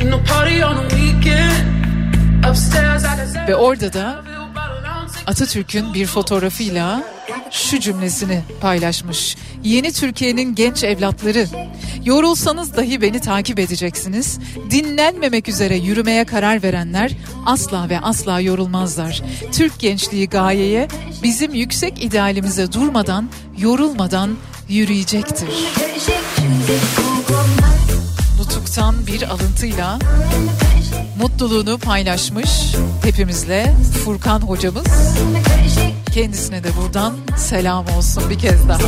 Ve orada da Atatürk'ün bir fotoğrafıyla şu cümlesini paylaşmış. Yeni Türkiye'nin genç evlatları, yorulsanız dahi beni takip edeceksiniz. Dinlenmemek üzere yürümeye karar verenler asla ve asla yorulmazlar. Türk gençliği gayeye, bizim yüksek idealimize durmadan, yorulmadan yürüyecektir. Nutuk'tan bir alıntıyla mutluluğunu paylaşmış hepimizle Furkan hocamız. Kendisine de buradan selam olsun bir kez daha.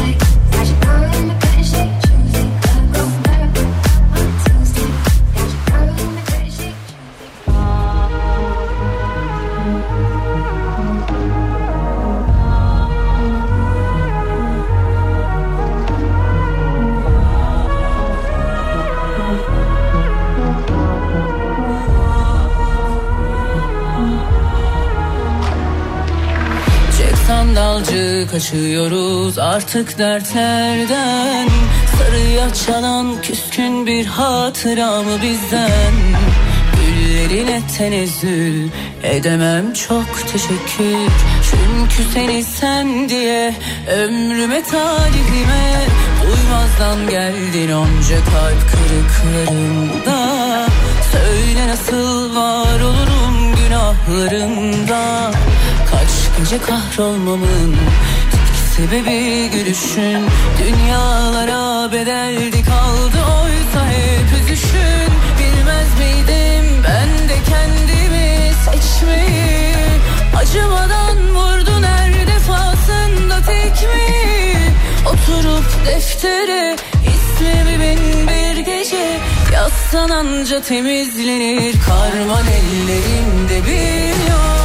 Sandalcı kaçıyoruz artık dertlerden. Sarıya çalan küskün bir hatıra mı bizden? Güllerine tenezzül edemem çok teşekkür. Çünkü seni sen diye ömrüme talihime duymazdan geldin onca kalp kırıklarında. Söyle nasıl var olurum günahlarında? Kaç gece kahrolmamın tek sebebi gülüşün. Dünyalara bedeldi kaldı oysa hep üzüşün. Bilmez miydim ben de kendimi seçmeyi? Acımadan vurdun her defasında tekmeyi. Oturup deftere ismimi bin bir gece yazsan anca temizlenir. Karman ellerimde bir yok.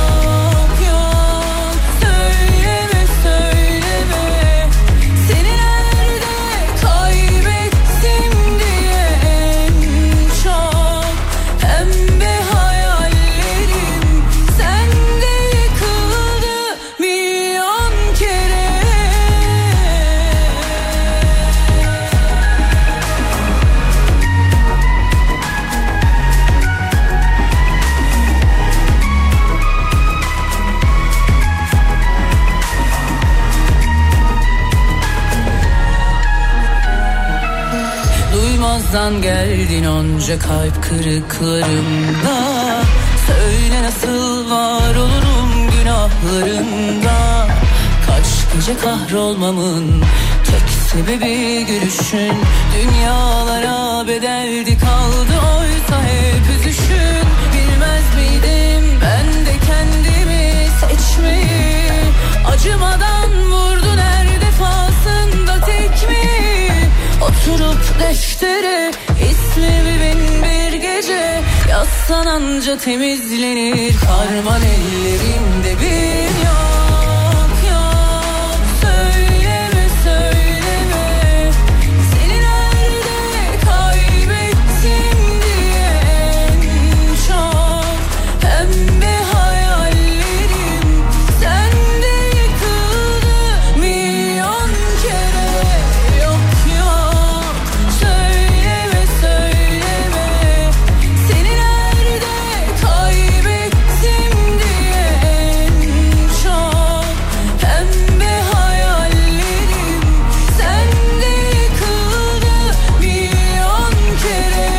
Duymazdan geldin onca kalp kırıklarımda. Söyle nasıl var olurum günahlarında? Kaç gece kahrolmamın tek sebebi gülüşün. Dünyalara bedeldi kaldı oysa hep üzüşün. Bilmez miydim ben de kendimi seçmeyi? Acımadan vurdun her defasında tekmeyi. Oturup deftere ismimi bin bir gece yazsan anca temizlenir. Karman ellerinde bir yok yok. Söyleme söyleme seni nerede kaybettim diye en çok. Pembe hayallerim sende yıkıldı milyon kere. Yok yok söyleme söyleme seni nerede kaybettim diye en çok. Pembe hayallerim sende yıkıldı milyon kere.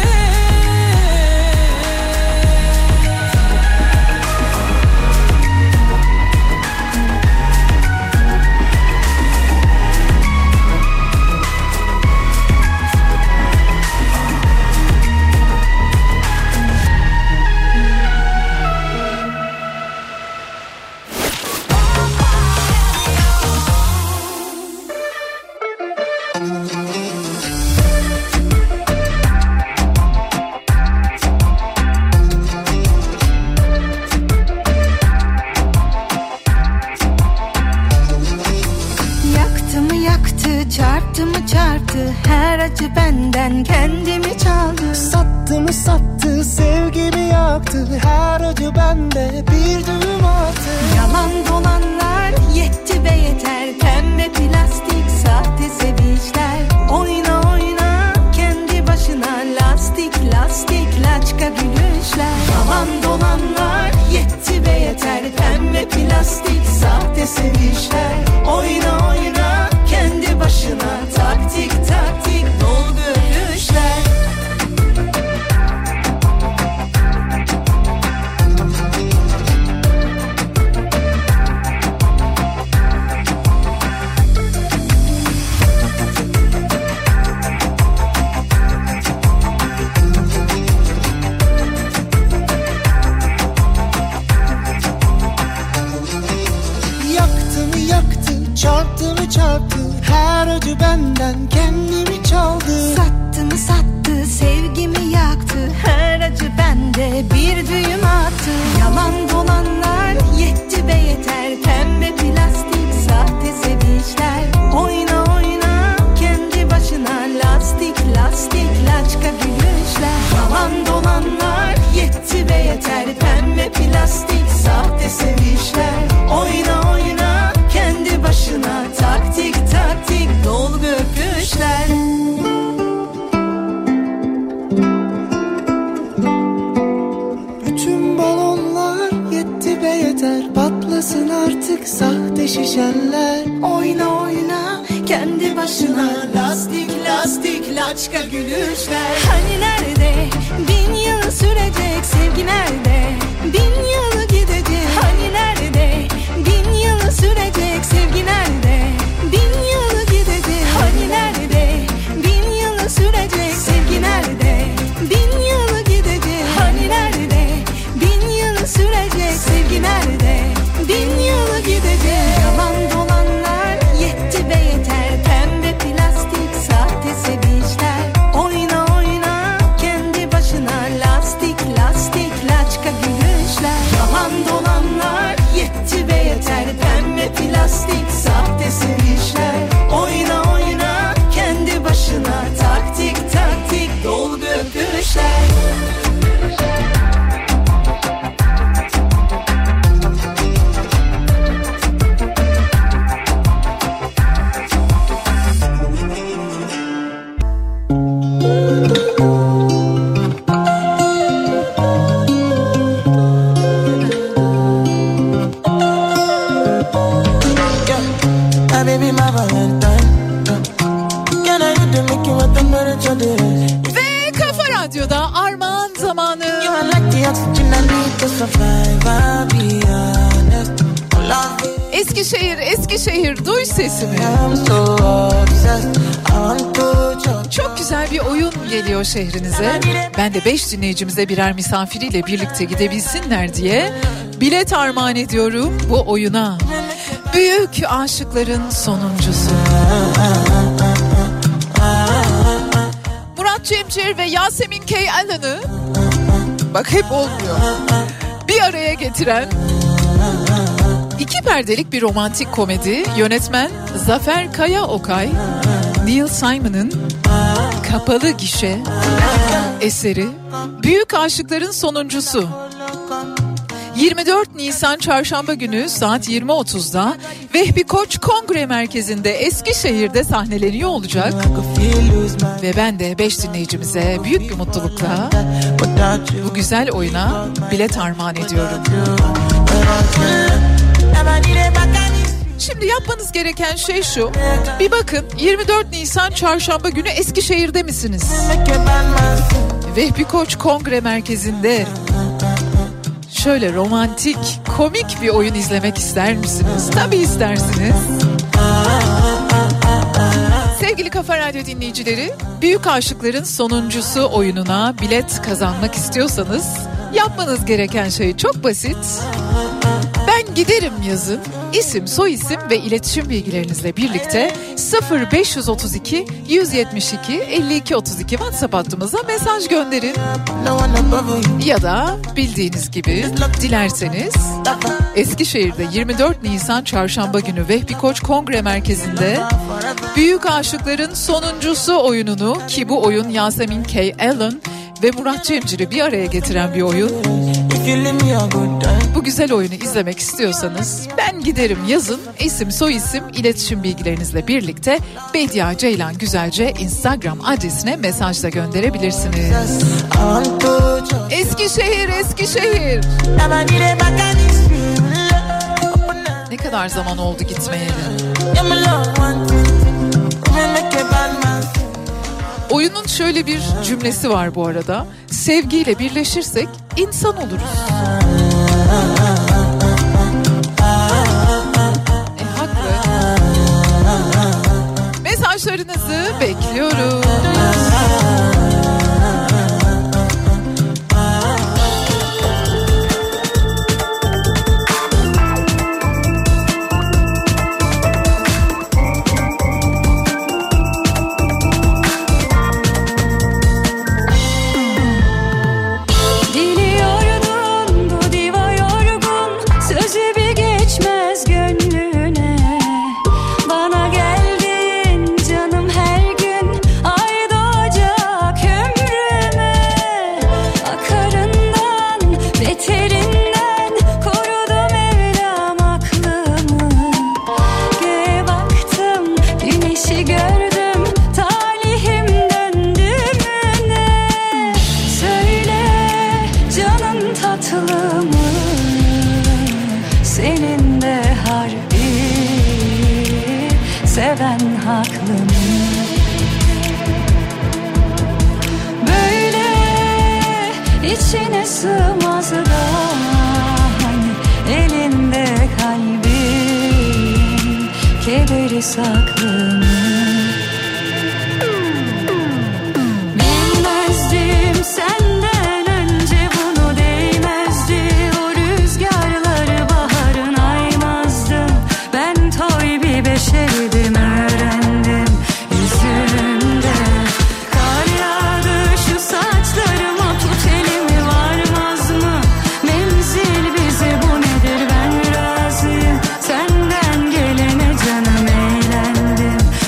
Yaktı mı yaktı, çarptı mı çarptı, her acı benden kendimi çaldı. Sattı mı sattı, sevgimi yaktı, her acı bende bir düğüm attı. Yalan dolanlar yetti be yeter, pembe plastik sahte sevinçler. Oyna oyna kendi başına, lastik lastik laçka gülüşler. Yalan dolanlar yetti be yeter, pembe plastik sahte sevinçler. Oyna oyna kendi başına, taktik taktik dolgu öpüşler. Yaktı mı yaktı, çarptı mı çarptı, her acı benden kendimi çaldı. Sattı mı sattı, sevgimi yaktı, her acı bende bir düğüm attı. Yalan dolanlar yetti be yeter, pembe plastik sahte sevinçler. Oyna oyna kendi başına, lastik lastik laçka gülüşler. Yalan dolanlar yetti be yeter, pembe plastik sahte sevinçler. Oyna oyna kendi başına, taktik taktik dolgu öpüşler. Bütün balonlar yetti be yeter, patlasın artık sahte şişeler. Oyna oyna kendi başına, lastik lastik laçka gülüşler. Hani nerede bin yıl sürecek sevgi, nerede bin yıl gidecek? Hani nerede bin yıl sürecek sevgi, nerede bin yıl gidecek? Hani nerede bin yıl sürecek sevgi, nerede bin yıl gidecek? Hani nerede bin yıl sürecek sevgi, nerede bin yıl gidecek? Yalan dolanlar yetti be yeter, pembe plastik sahte sevinçler. Oyna oyna kendi başına, lastik lastik laçka gülüşler. Yalan dolanlar yetti be yeter, pembe plastik sahte sevinçler. Oyna oyna kendi başına, taktik taktik dolgu öpüşler. My baby, my Valentine. Can I hit the Mickey with the murder? Ve Kafa Radyo'da Armağan zamanı. You are like the oxygen I need to survive, I'll be honest. Eskişehir, Eskişehir duy sesimi. Çok güzel bir oyun geliyor şehrinize. Ben de 5 dinleyicimize birer misafiriyle birlikte gidebilsinler diye bilet armağan ediyorum bu oyuna. Büyük aşıkların sonuncusu. Murat Cemcir ve Yasemin K. Allen'ı, bak hep olmuyor, bir araya getiren iki perdelik bir romantik komedi. Yönetmen Zafer Kaya Okay, Neil Simon'ın Kapalı Gişe eseri Büyük Aşıkların Sonuncusu. 24 Nisan Çarşamba günü saat 20.30'da Vehbi Koç Kongre Merkezi'nde Eskişehir'de sahneleniyor olacak. Ve ben de 5 dinleyicimize büyük bir mutlulukla bu güzel oyuna bilet armağan ediyorum. Şimdi yapmanız gereken şey şu. Bir bakın, 24 Nisan Çarşamba günü Eskişehir'de misiniz? Vehbi Koç Kongre Merkezi'nde şöyle romantik, komik bir oyun izlemek ister misiniz? Tabii istersiniz. Sevgili Kafa Radyo dinleyicileri, Büyük Aşıkların Sonuncusu oyununa bilet kazanmak istiyorsanız yapmanız gereken şey çok basit. Ben giderim yazın. İsim, soyisim ve iletişim bilgilerinizle birlikte 0532 172 52 32 WhatsApp hattımıza mesaj gönderin. Ya da bildiğiniz gibi dilerseniz Eskişehir'de 24 Nisan Çarşamba günü Vehbi Koç Kongre Merkezi'nde Büyük Aşıkların Sonuncusu oyununu, ki bu oyun Yasemin K. Allen ve Murat Cemcir'i bir araya getiren bir oyun. Bu güzel oyunu izlemek istiyorsanız ben giderim yazın. İsim, soyisim, iletişim bilgilerinizle birlikte Bedia Ceylan Güzelce Instagram adresine mesaj da gönderebilirsiniz. Eskişehir, Eskişehir. Ne kadar zaman oldu gitmeyeli? Oyunun şöyle bir cümlesi var bu arada. Sevgiyle birleşirsek insan oluruz. Haklı. Mesajlarınızı bekliyorum. İçine sığmaz da hani elinde kalbin kederi saklı. Bilmezdim senden önce bunu, değmezdi o rüzgarları, baharın aymazdım. Ben toy bir beşerdim, öğrendim yüzünde. Kar yağdı şu saçlarıma, tut elimi varmaz mı? Menzil bize bu nedir, ben razıyım. Senden gelene canım eğlendim.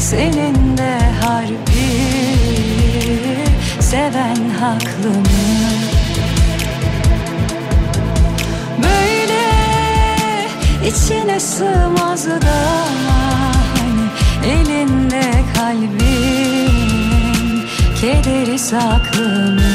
senin de harbi seven haklı mı? Böyle içine sığmaz da hani elinde kalbin kederi saklı mı?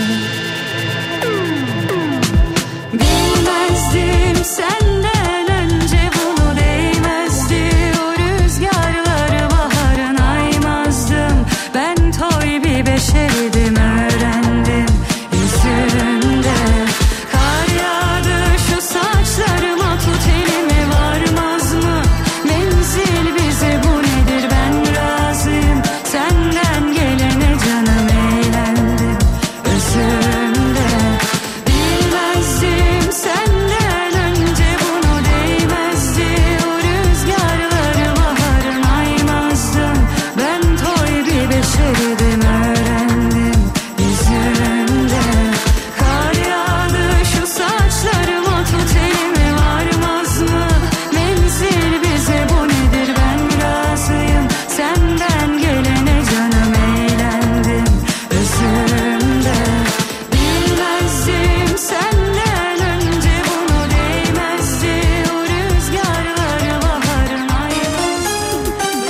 Bilmezdim senden önce bunu, değmezdi o rüzgarlar, baharın aymazdım. Ben toy bir beşerdim, öğrendim yüzünde. Kar yağdı şu saçlarıma, tut elimi varmaz mı? Menzil bize bu nedir, ben razıyım senden gelene canım, eğlendim özümde. Bilmezdim senden önce bunu, değmezdi o rüzgarlar, baharın aymazdım. Ben toy bir beşerdim, öğrendim yüzünde. Kar yağdı şu saçlarıma, tut elimi varmaz mı? Menzil bize bu nedir, ben razıyım senden gelene canım, eğlendim özümde. Bilmezdim senden önce bunu, değmezdi o rüzgarlar, baharın aymazdım.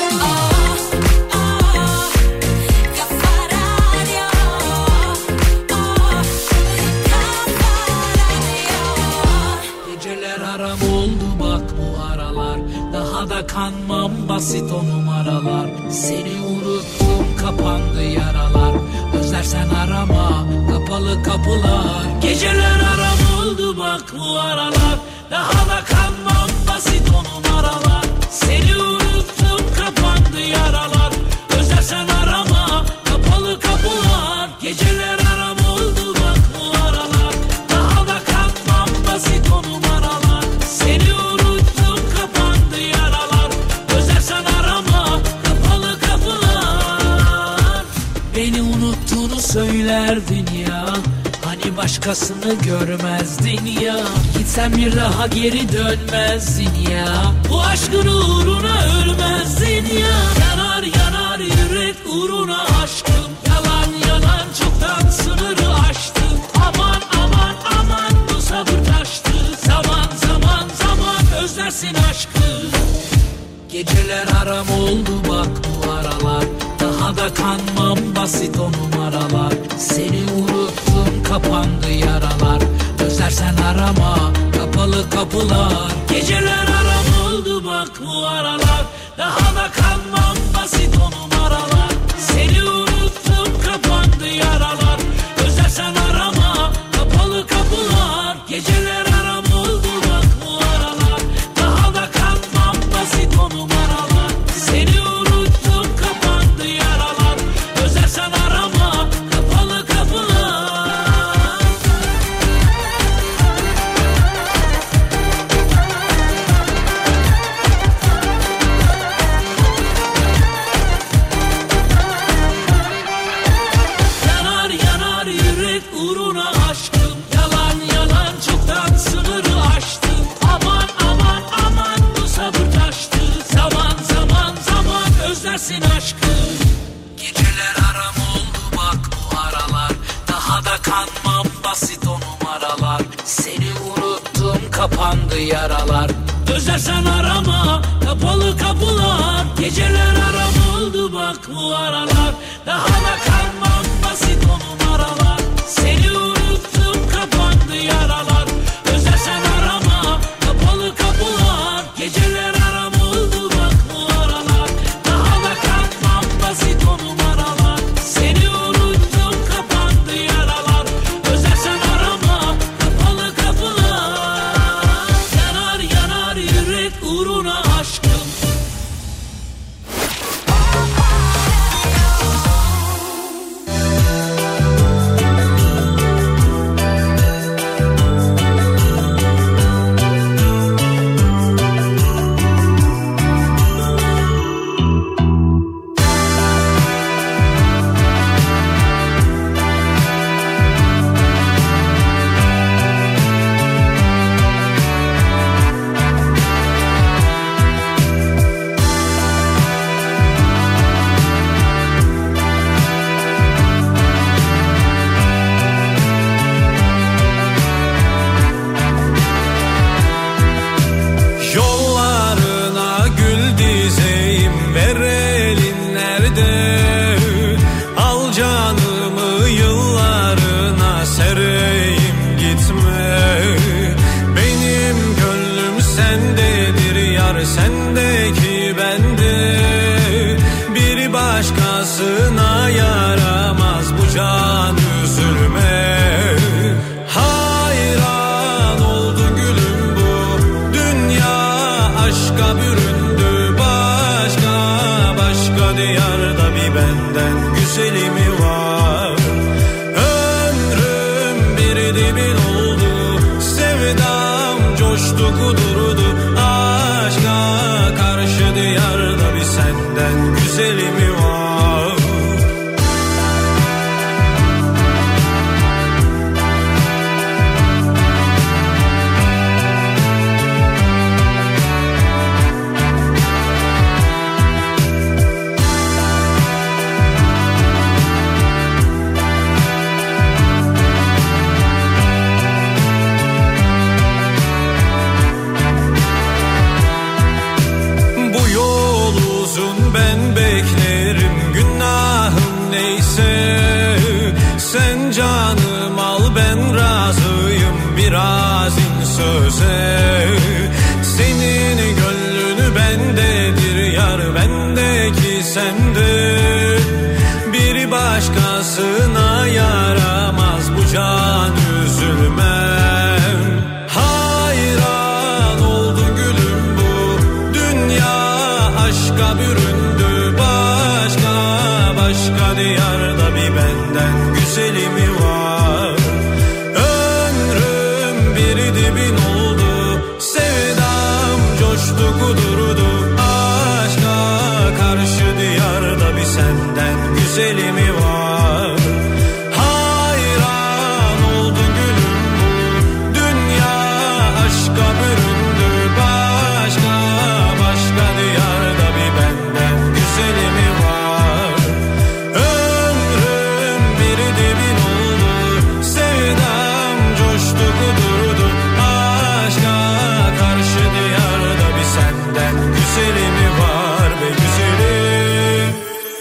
Geceler aram oldu bak bu aralar, daha da kanmam basit o numaralar. Seni unuttum kapandı yaralar, özlersen arama kapalı kapılar. Geceler aram oldu bak bu aralar, daha da kanmam basit o numaralar. Seni unuttum kapandı yaralar, özlersen arama kapalı kapılar. Geceler aram oldu bak bu aralar, daha da kanmam basit o numaralar. Seni unuttum kapandı yaralar, özlersen arama kapalı kapılar. Beni unuttuğunu söylerdin ya, hani başkasını görmezdin ya. Gitsen bir daha geri dönmezdin ya, bu aşkın uğruna ölmezdin ya. Yanar yanar yürek uğruna aşkım, yalan yalan çoktan sınırı aştım. Aman aman aman bu sabır taştı, zaman zaman zaman özlersin aşkı. Geceler aram oldu bak bu aralar, daha da kanmam basit o numaralar. Seni unuttum kapandı yaralar, özlersen arama kapalı kapılar. Geceler aram oldu bak bu aralar, daha da kanmam basit o numaralar. Seni unuttum kapandı yaralar, özlersen arama kapalı kapılar. Geceler aram oldu bak bu aralar, daha da kanmam basit o numaralar. Seni unuttum kapandı yaralar, özlersen arama kapalı kapılar. Yanar yanar yürek uğruna aşkım, yalan yalan çoktan sınırı aştım. Aman aman aman bu sabır taştı, zaman zaman zaman özlersin aşkı. Geceler aram oldu bak bu aralar, daha da kanmam basit o numaralar. Seni unuttum kapandı yaralar, özlersen arama kapalı kapılar. Geceler aram oldu bak bu aralar, daha da kanmam basit o numaralar. Seni unuttum kapandı yaralar, özlersen arama kapalı kapılar. Geceler aram oldu bak bu aralar, daha da kanmam basit o numaralar. Seni unuttum kapandı yaralar, özlersen arama kapalı kapılar. Yanar yanar yürek uğruna aşkım. başkasına yaramaz bu can üzülme. Hayran oldu gülüm bu dünya aşka büründü. Başka diyarda bir benden güzeli mi var? Ömrüm bir dibin oldu, sevdam coştu kudurdu. Aşka karşı diyarda bir senden güzeli mi var? Sen canım al ben razıyım biraz in söze. Senin gönlünü bendedir yar bendeki sende. Bir başkasına yaramaz bu can üzülmem. Hayran oldu gülüm bu dünya aşka büründü. Başka diyarda bir benden güzeli mi var? Ömrüm bir dibin oldu, sevdam coştu kudurdu. Aşka karşı diyarda bir senden güzeli mi var? Hayran oldu gülüm bu dünya aşka büründü. Başka diyarda bir benden güzeli mi var? Ömrüm bir dibin oldu, sevdam coştu kudurdu. Aşka karşı diyarda bir senden güzeli mi var be güzelim?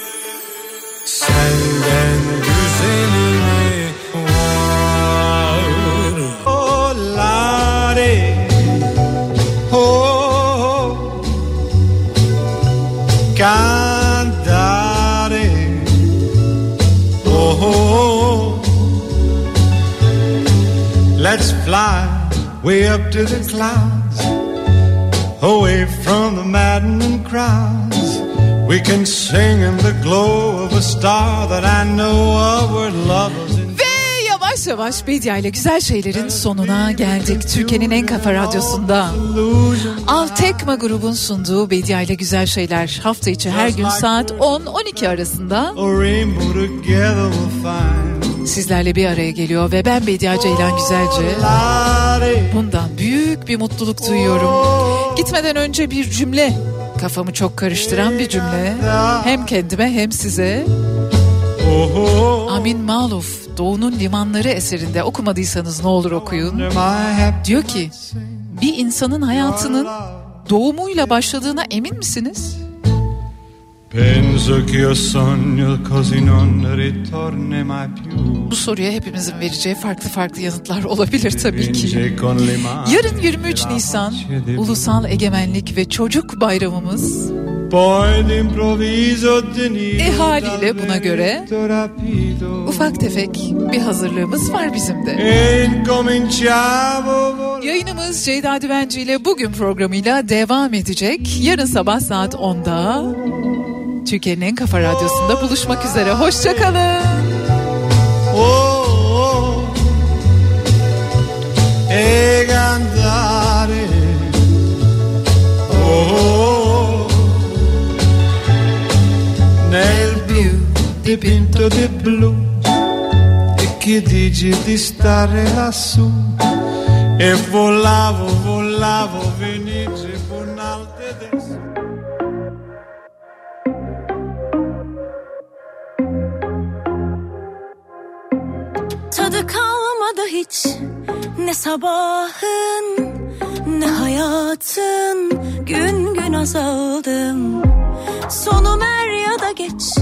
Senden güzeli mi var? Oh lare, oh cantare, oh let's fly way up to the clouds, away from the maddening crowds. We can sing in the glow of a star that I know of where lovers in. Ve yavaş yavaş Bedia ile güzel şeylerin sonuna geldik. Türkiye'nin en kafa radyosunda. Altekma grubun sunduğu Bedia ile güzel şeyler hafta içi her gün saat 10-12 arasında sizlerle bir araya geliyor ve ben Bedia Ceylan Güzelce bundan büyük bir mutluluk duyuyorum. Gitmeden önce bir cümle, kafamı çok karıştıran bir cümle, hem kendime hem size. Amin Maluf Doğu'nun Limanları eserinde okumadıysanız ne olur okuyun. Diyor ki, bir insanın hayatının doğumuyla başladığına emin misiniz? Penso che io sogno così non ritorni mai più. Bu soruya hepimizin vereceği farklı yanıtlar olabilir tabii ki. Yarın 23 Nisan Ulusal Egemenlik ve Çocuk Bayramımız. Haliyle buna göre ufak tefek bir hazırlığımız var bizim de. Yayınımız Ceyda Düvenci ile bugün programıyla devam edecek. Yarın sabah saat 10'da Türkiye'nin en kafa radyosunda buluşmak üzere. Hoşçakalın. Nel blu dipinto di blu e che dici di stare lassù e volavo venice con alte destre. Tadı kalmadı hiç ne sabahın ne hayatın, gün gün azaldım. Sonum er ya da geç